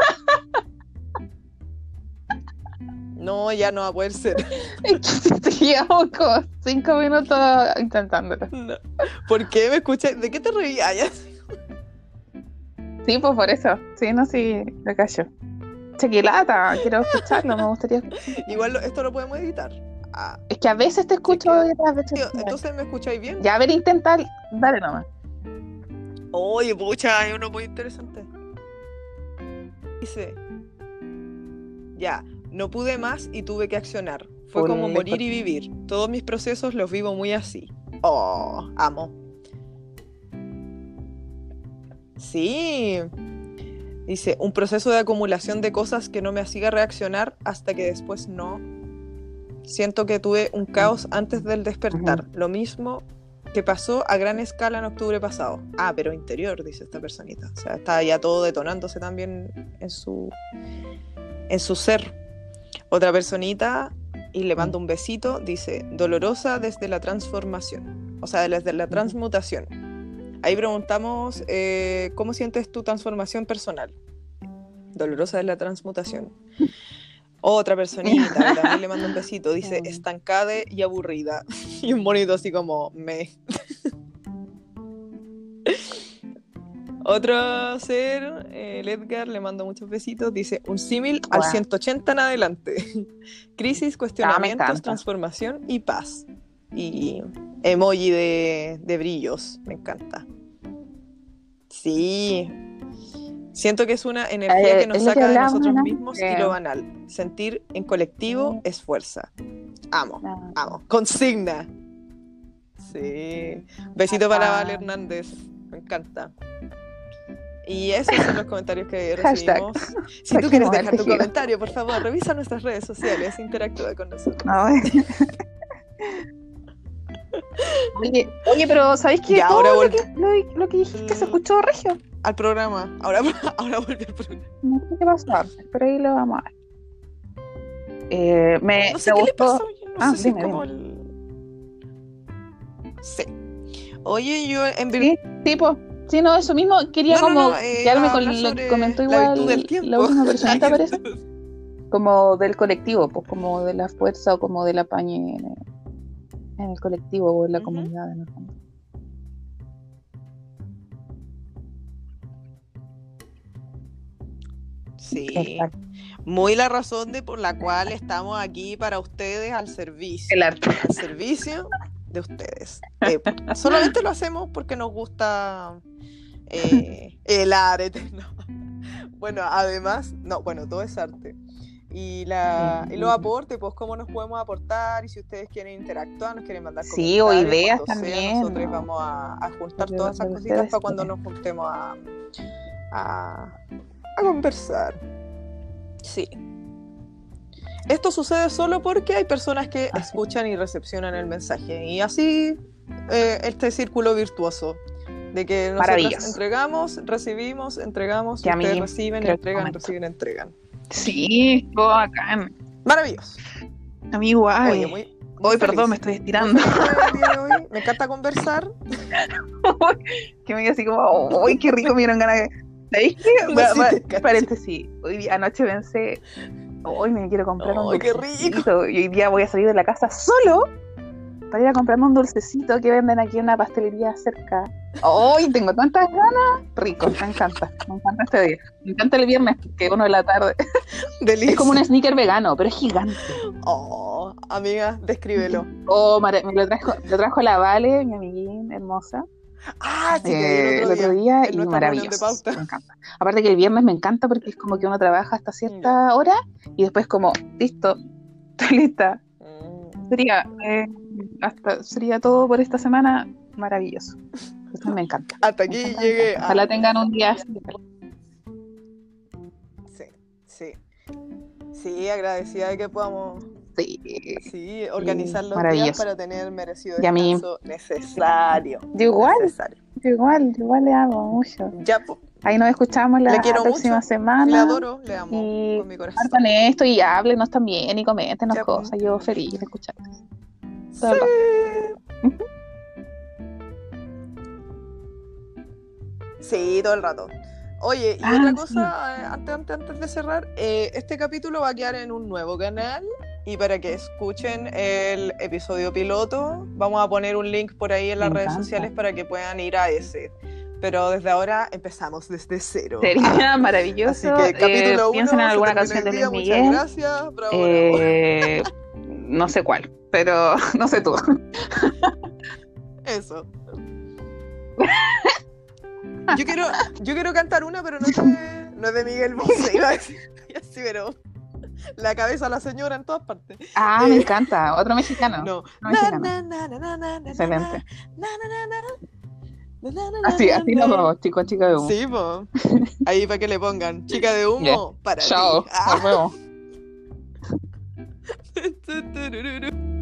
No, ya no va a poder ser. Llevamos como cinco minutos intentándolo. No. ¿Por qué me escuchas? ¿De qué te reías? Sí, pues por eso. Sí, no, sí, me callo. Chequilata, quiero escucharlo, me gustaría escucharlo. Igual lo, esto lo podemos editar. Ah. Es que a veces te escucho y otras veces Tío, no. entonces me escucháis bien. Ya, a ver, intentar, dale nomás. Oye, pucha, hay uno muy interesante. Dice, ya, no pude más y tuve que accionar. Fue Ole, como morir por- y vivir. Todos mis procesos los vivo muy así. Oh, amo. Sí. Dice, un proceso de acumulación de cosas que no me hacía reaccionar hasta que después no. Siento que tuve un caos antes del despertar. Ujú. Lo mismo que pasó a gran escala en octubre pasado. Ah, pero interior, dice esta personita. O sea, está ya todo detonándose también en su, en su ser. Otra personita, y le mando un besito, dice, dolorosa desde la transformación. O sea, desde la transmutación. Ahí preguntamos, eh, ¿cómo sientes tu transformación personal? Dolorosa desde la transmutación. Otra personita, que también le mando un besito, dice, estancada y aburrida. Y un bonito así como, me. Otro ser, eh, el Edgar, le mando muchos besitos, dice, un símil al Wow. ciento ochenta en adelante. Crisis, Ah, cuestionamientos, me encanta. transformación y paz. Y emoji de, de brillos, me encanta. Sí. Siento que es una energía Eh, que nos es lo que saca de hablábamos, nosotros ¿no? mismos Eh. y lo banal. Sentir en colectivo es fuerza. Amo, Ah. amo. Consigna. Sí. Besito para Vale Hernández. Me encanta. Y esos son los comentarios que Hashtag. recibimos. Si tú quieres Saquemos el dejar tu tejido. comentario, por favor, revisa nuestras redes sociales, interactúa con nosotros. No, oye, oye, pero ¿sabéis qué? Ya, Todo ahora lo, vol- que, lo, lo que dijiste se escuchó regio. Al programa. Ahora, ahora volví al programa. No sé qué pasó, pero ahí lo vamos a ver. Eh, me, No sé me qué le gustó. pasó. yo No Ah, sé si dime, es como dime. el. Sí. Oye, yo en virtud. Sí, tipo, sí, no, eso mismo, quería No, no, como no, eh, quedarme iba a con hablar lo que sobre comentó la igual virtud del tiempo. la última personita, Ahí parece, está. como del colectivo, pues como de la fuerza o como del apañe en el, en el colectivo o en la Ujú. comunidad, en el fondo. Sí. Exacto. Muy la razón de por la cual estamos aquí para ustedes al servicio. El arte. Al servicio de ustedes. Eh, solamente lo hacemos porque nos gusta eh, el arte. ¿no? Bueno, además, no, bueno, todo es arte. Y, la, y los aportes, pues cómo nos podemos aportar y si ustedes quieren interactuar, nos quieren mandar Sí, o comentarios, ideas cuando sea, también, nosotros ¿no? vamos a, a juntar Lo- todas esas lo que cositas ustedes para cuando quieran. nos juntemos a, a, a conversar. Sí. Esto sucede solo porque hay personas que Así. escuchan y recepcionan el mensaje. Y así, eh, este círculo virtuoso de que nosotros Maravilloso. entregamos, recibimos, entregamos, Que a ustedes mí reciben, creo que entregan, momento. reciben, entregan. Sí, todo bacán. Maravilloso. A mí igual. Oye, muy, muy Hoy, feliz. perdón, me estoy Muy estirando. feliz el día de hoy. Me encanta conversar. Que me diga así como, ¡uy, qué rico! Me dieron ganas de. ¿Sabéis qué? No, Va- sí va- te cacho. paréntesis. Hoy día- anoche pensé, hoy me quiero comprar un ¡Ay, qué dulcecito. Y hoy día voy a salir de la casa solo para ir a comprarme un dulcecito que venden aquí en una pastelería cerca. ¡Hoy tengo tantas ganas! Rico, me encanta. Me encanta este día. Me encanta el viernes, que uno de la tarde. Delicia. Es como un sneaker vegano, pero es gigante. Oh, amiga, descríbelo. Oh, mara- me lo trajo, lo trajo la Vale, mi amiguín hermosa. Ah, sí, Eh, que el otro día en y nuestra reunión de maravilloso. pauta. Me encanta. Aparte que el viernes me encanta porque es como que uno trabaja hasta cierta hora y después como, listo, estoy lista. Mm. Sería, eh, hasta, sería todo por esta semana maravilloso. Eso me encanta. Hasta Me aquí encanta, me llegué. encanta. a- Ojalá tengan un día así. Sí, sí. Sí, agradecida de que podamos Sí. Sí, organizar Sí, los días maravilloso. para tener merecido Y a mí- descanso necesario. Yo igual, Necesario. yo igual, yo igual le amo mucho. Ya, pues, Ahí nos escuchamos la le quiero próxima mucho, semana. le adoro, le amo y con mi corazón. Hartan esto y háblenos también y coméntenos Ya, pues. cosas. Yo feliz de escucharte. Sí. todo el rato. Sí, todo el rato. Oye, y Ah, otra sí. cosa, eh, antes, antes, antes de cerrar, eh, este capítulo va a quedar en un nuevo canal y para que escuchen el episodio piloto, vamos a poner un link por ahí en las Me redes encanta. sociales para que puedan ir a ese. Pero desde ahora empezamos desde cero. Sería Ah, maravilloso. así que capítulo Eh, uno, piensen en se alguna termina canción el de día, Luis muchas Miguel. gracias, bravo, bravo. Eh, no sé cuál, pero no sé tú. Eso. Yo quiero, yo quiero cantar una, pero no es de, no es de Miguel Bosé, iba a decir. Y así, pero la cabeza a la señora en todas partes. Ah, Eh, me encanta. Otro mexicano. No. Otro Na, mexicano. na, na, na, na, na, na, Excelente. na, na, na, na, na, na, na, Así, na, así na. nos vamos, chicos, chicas de humo. Sí, po. Ahí para que le pongan chica de humo Ya. para Chao, ti. nos vemos. Ah.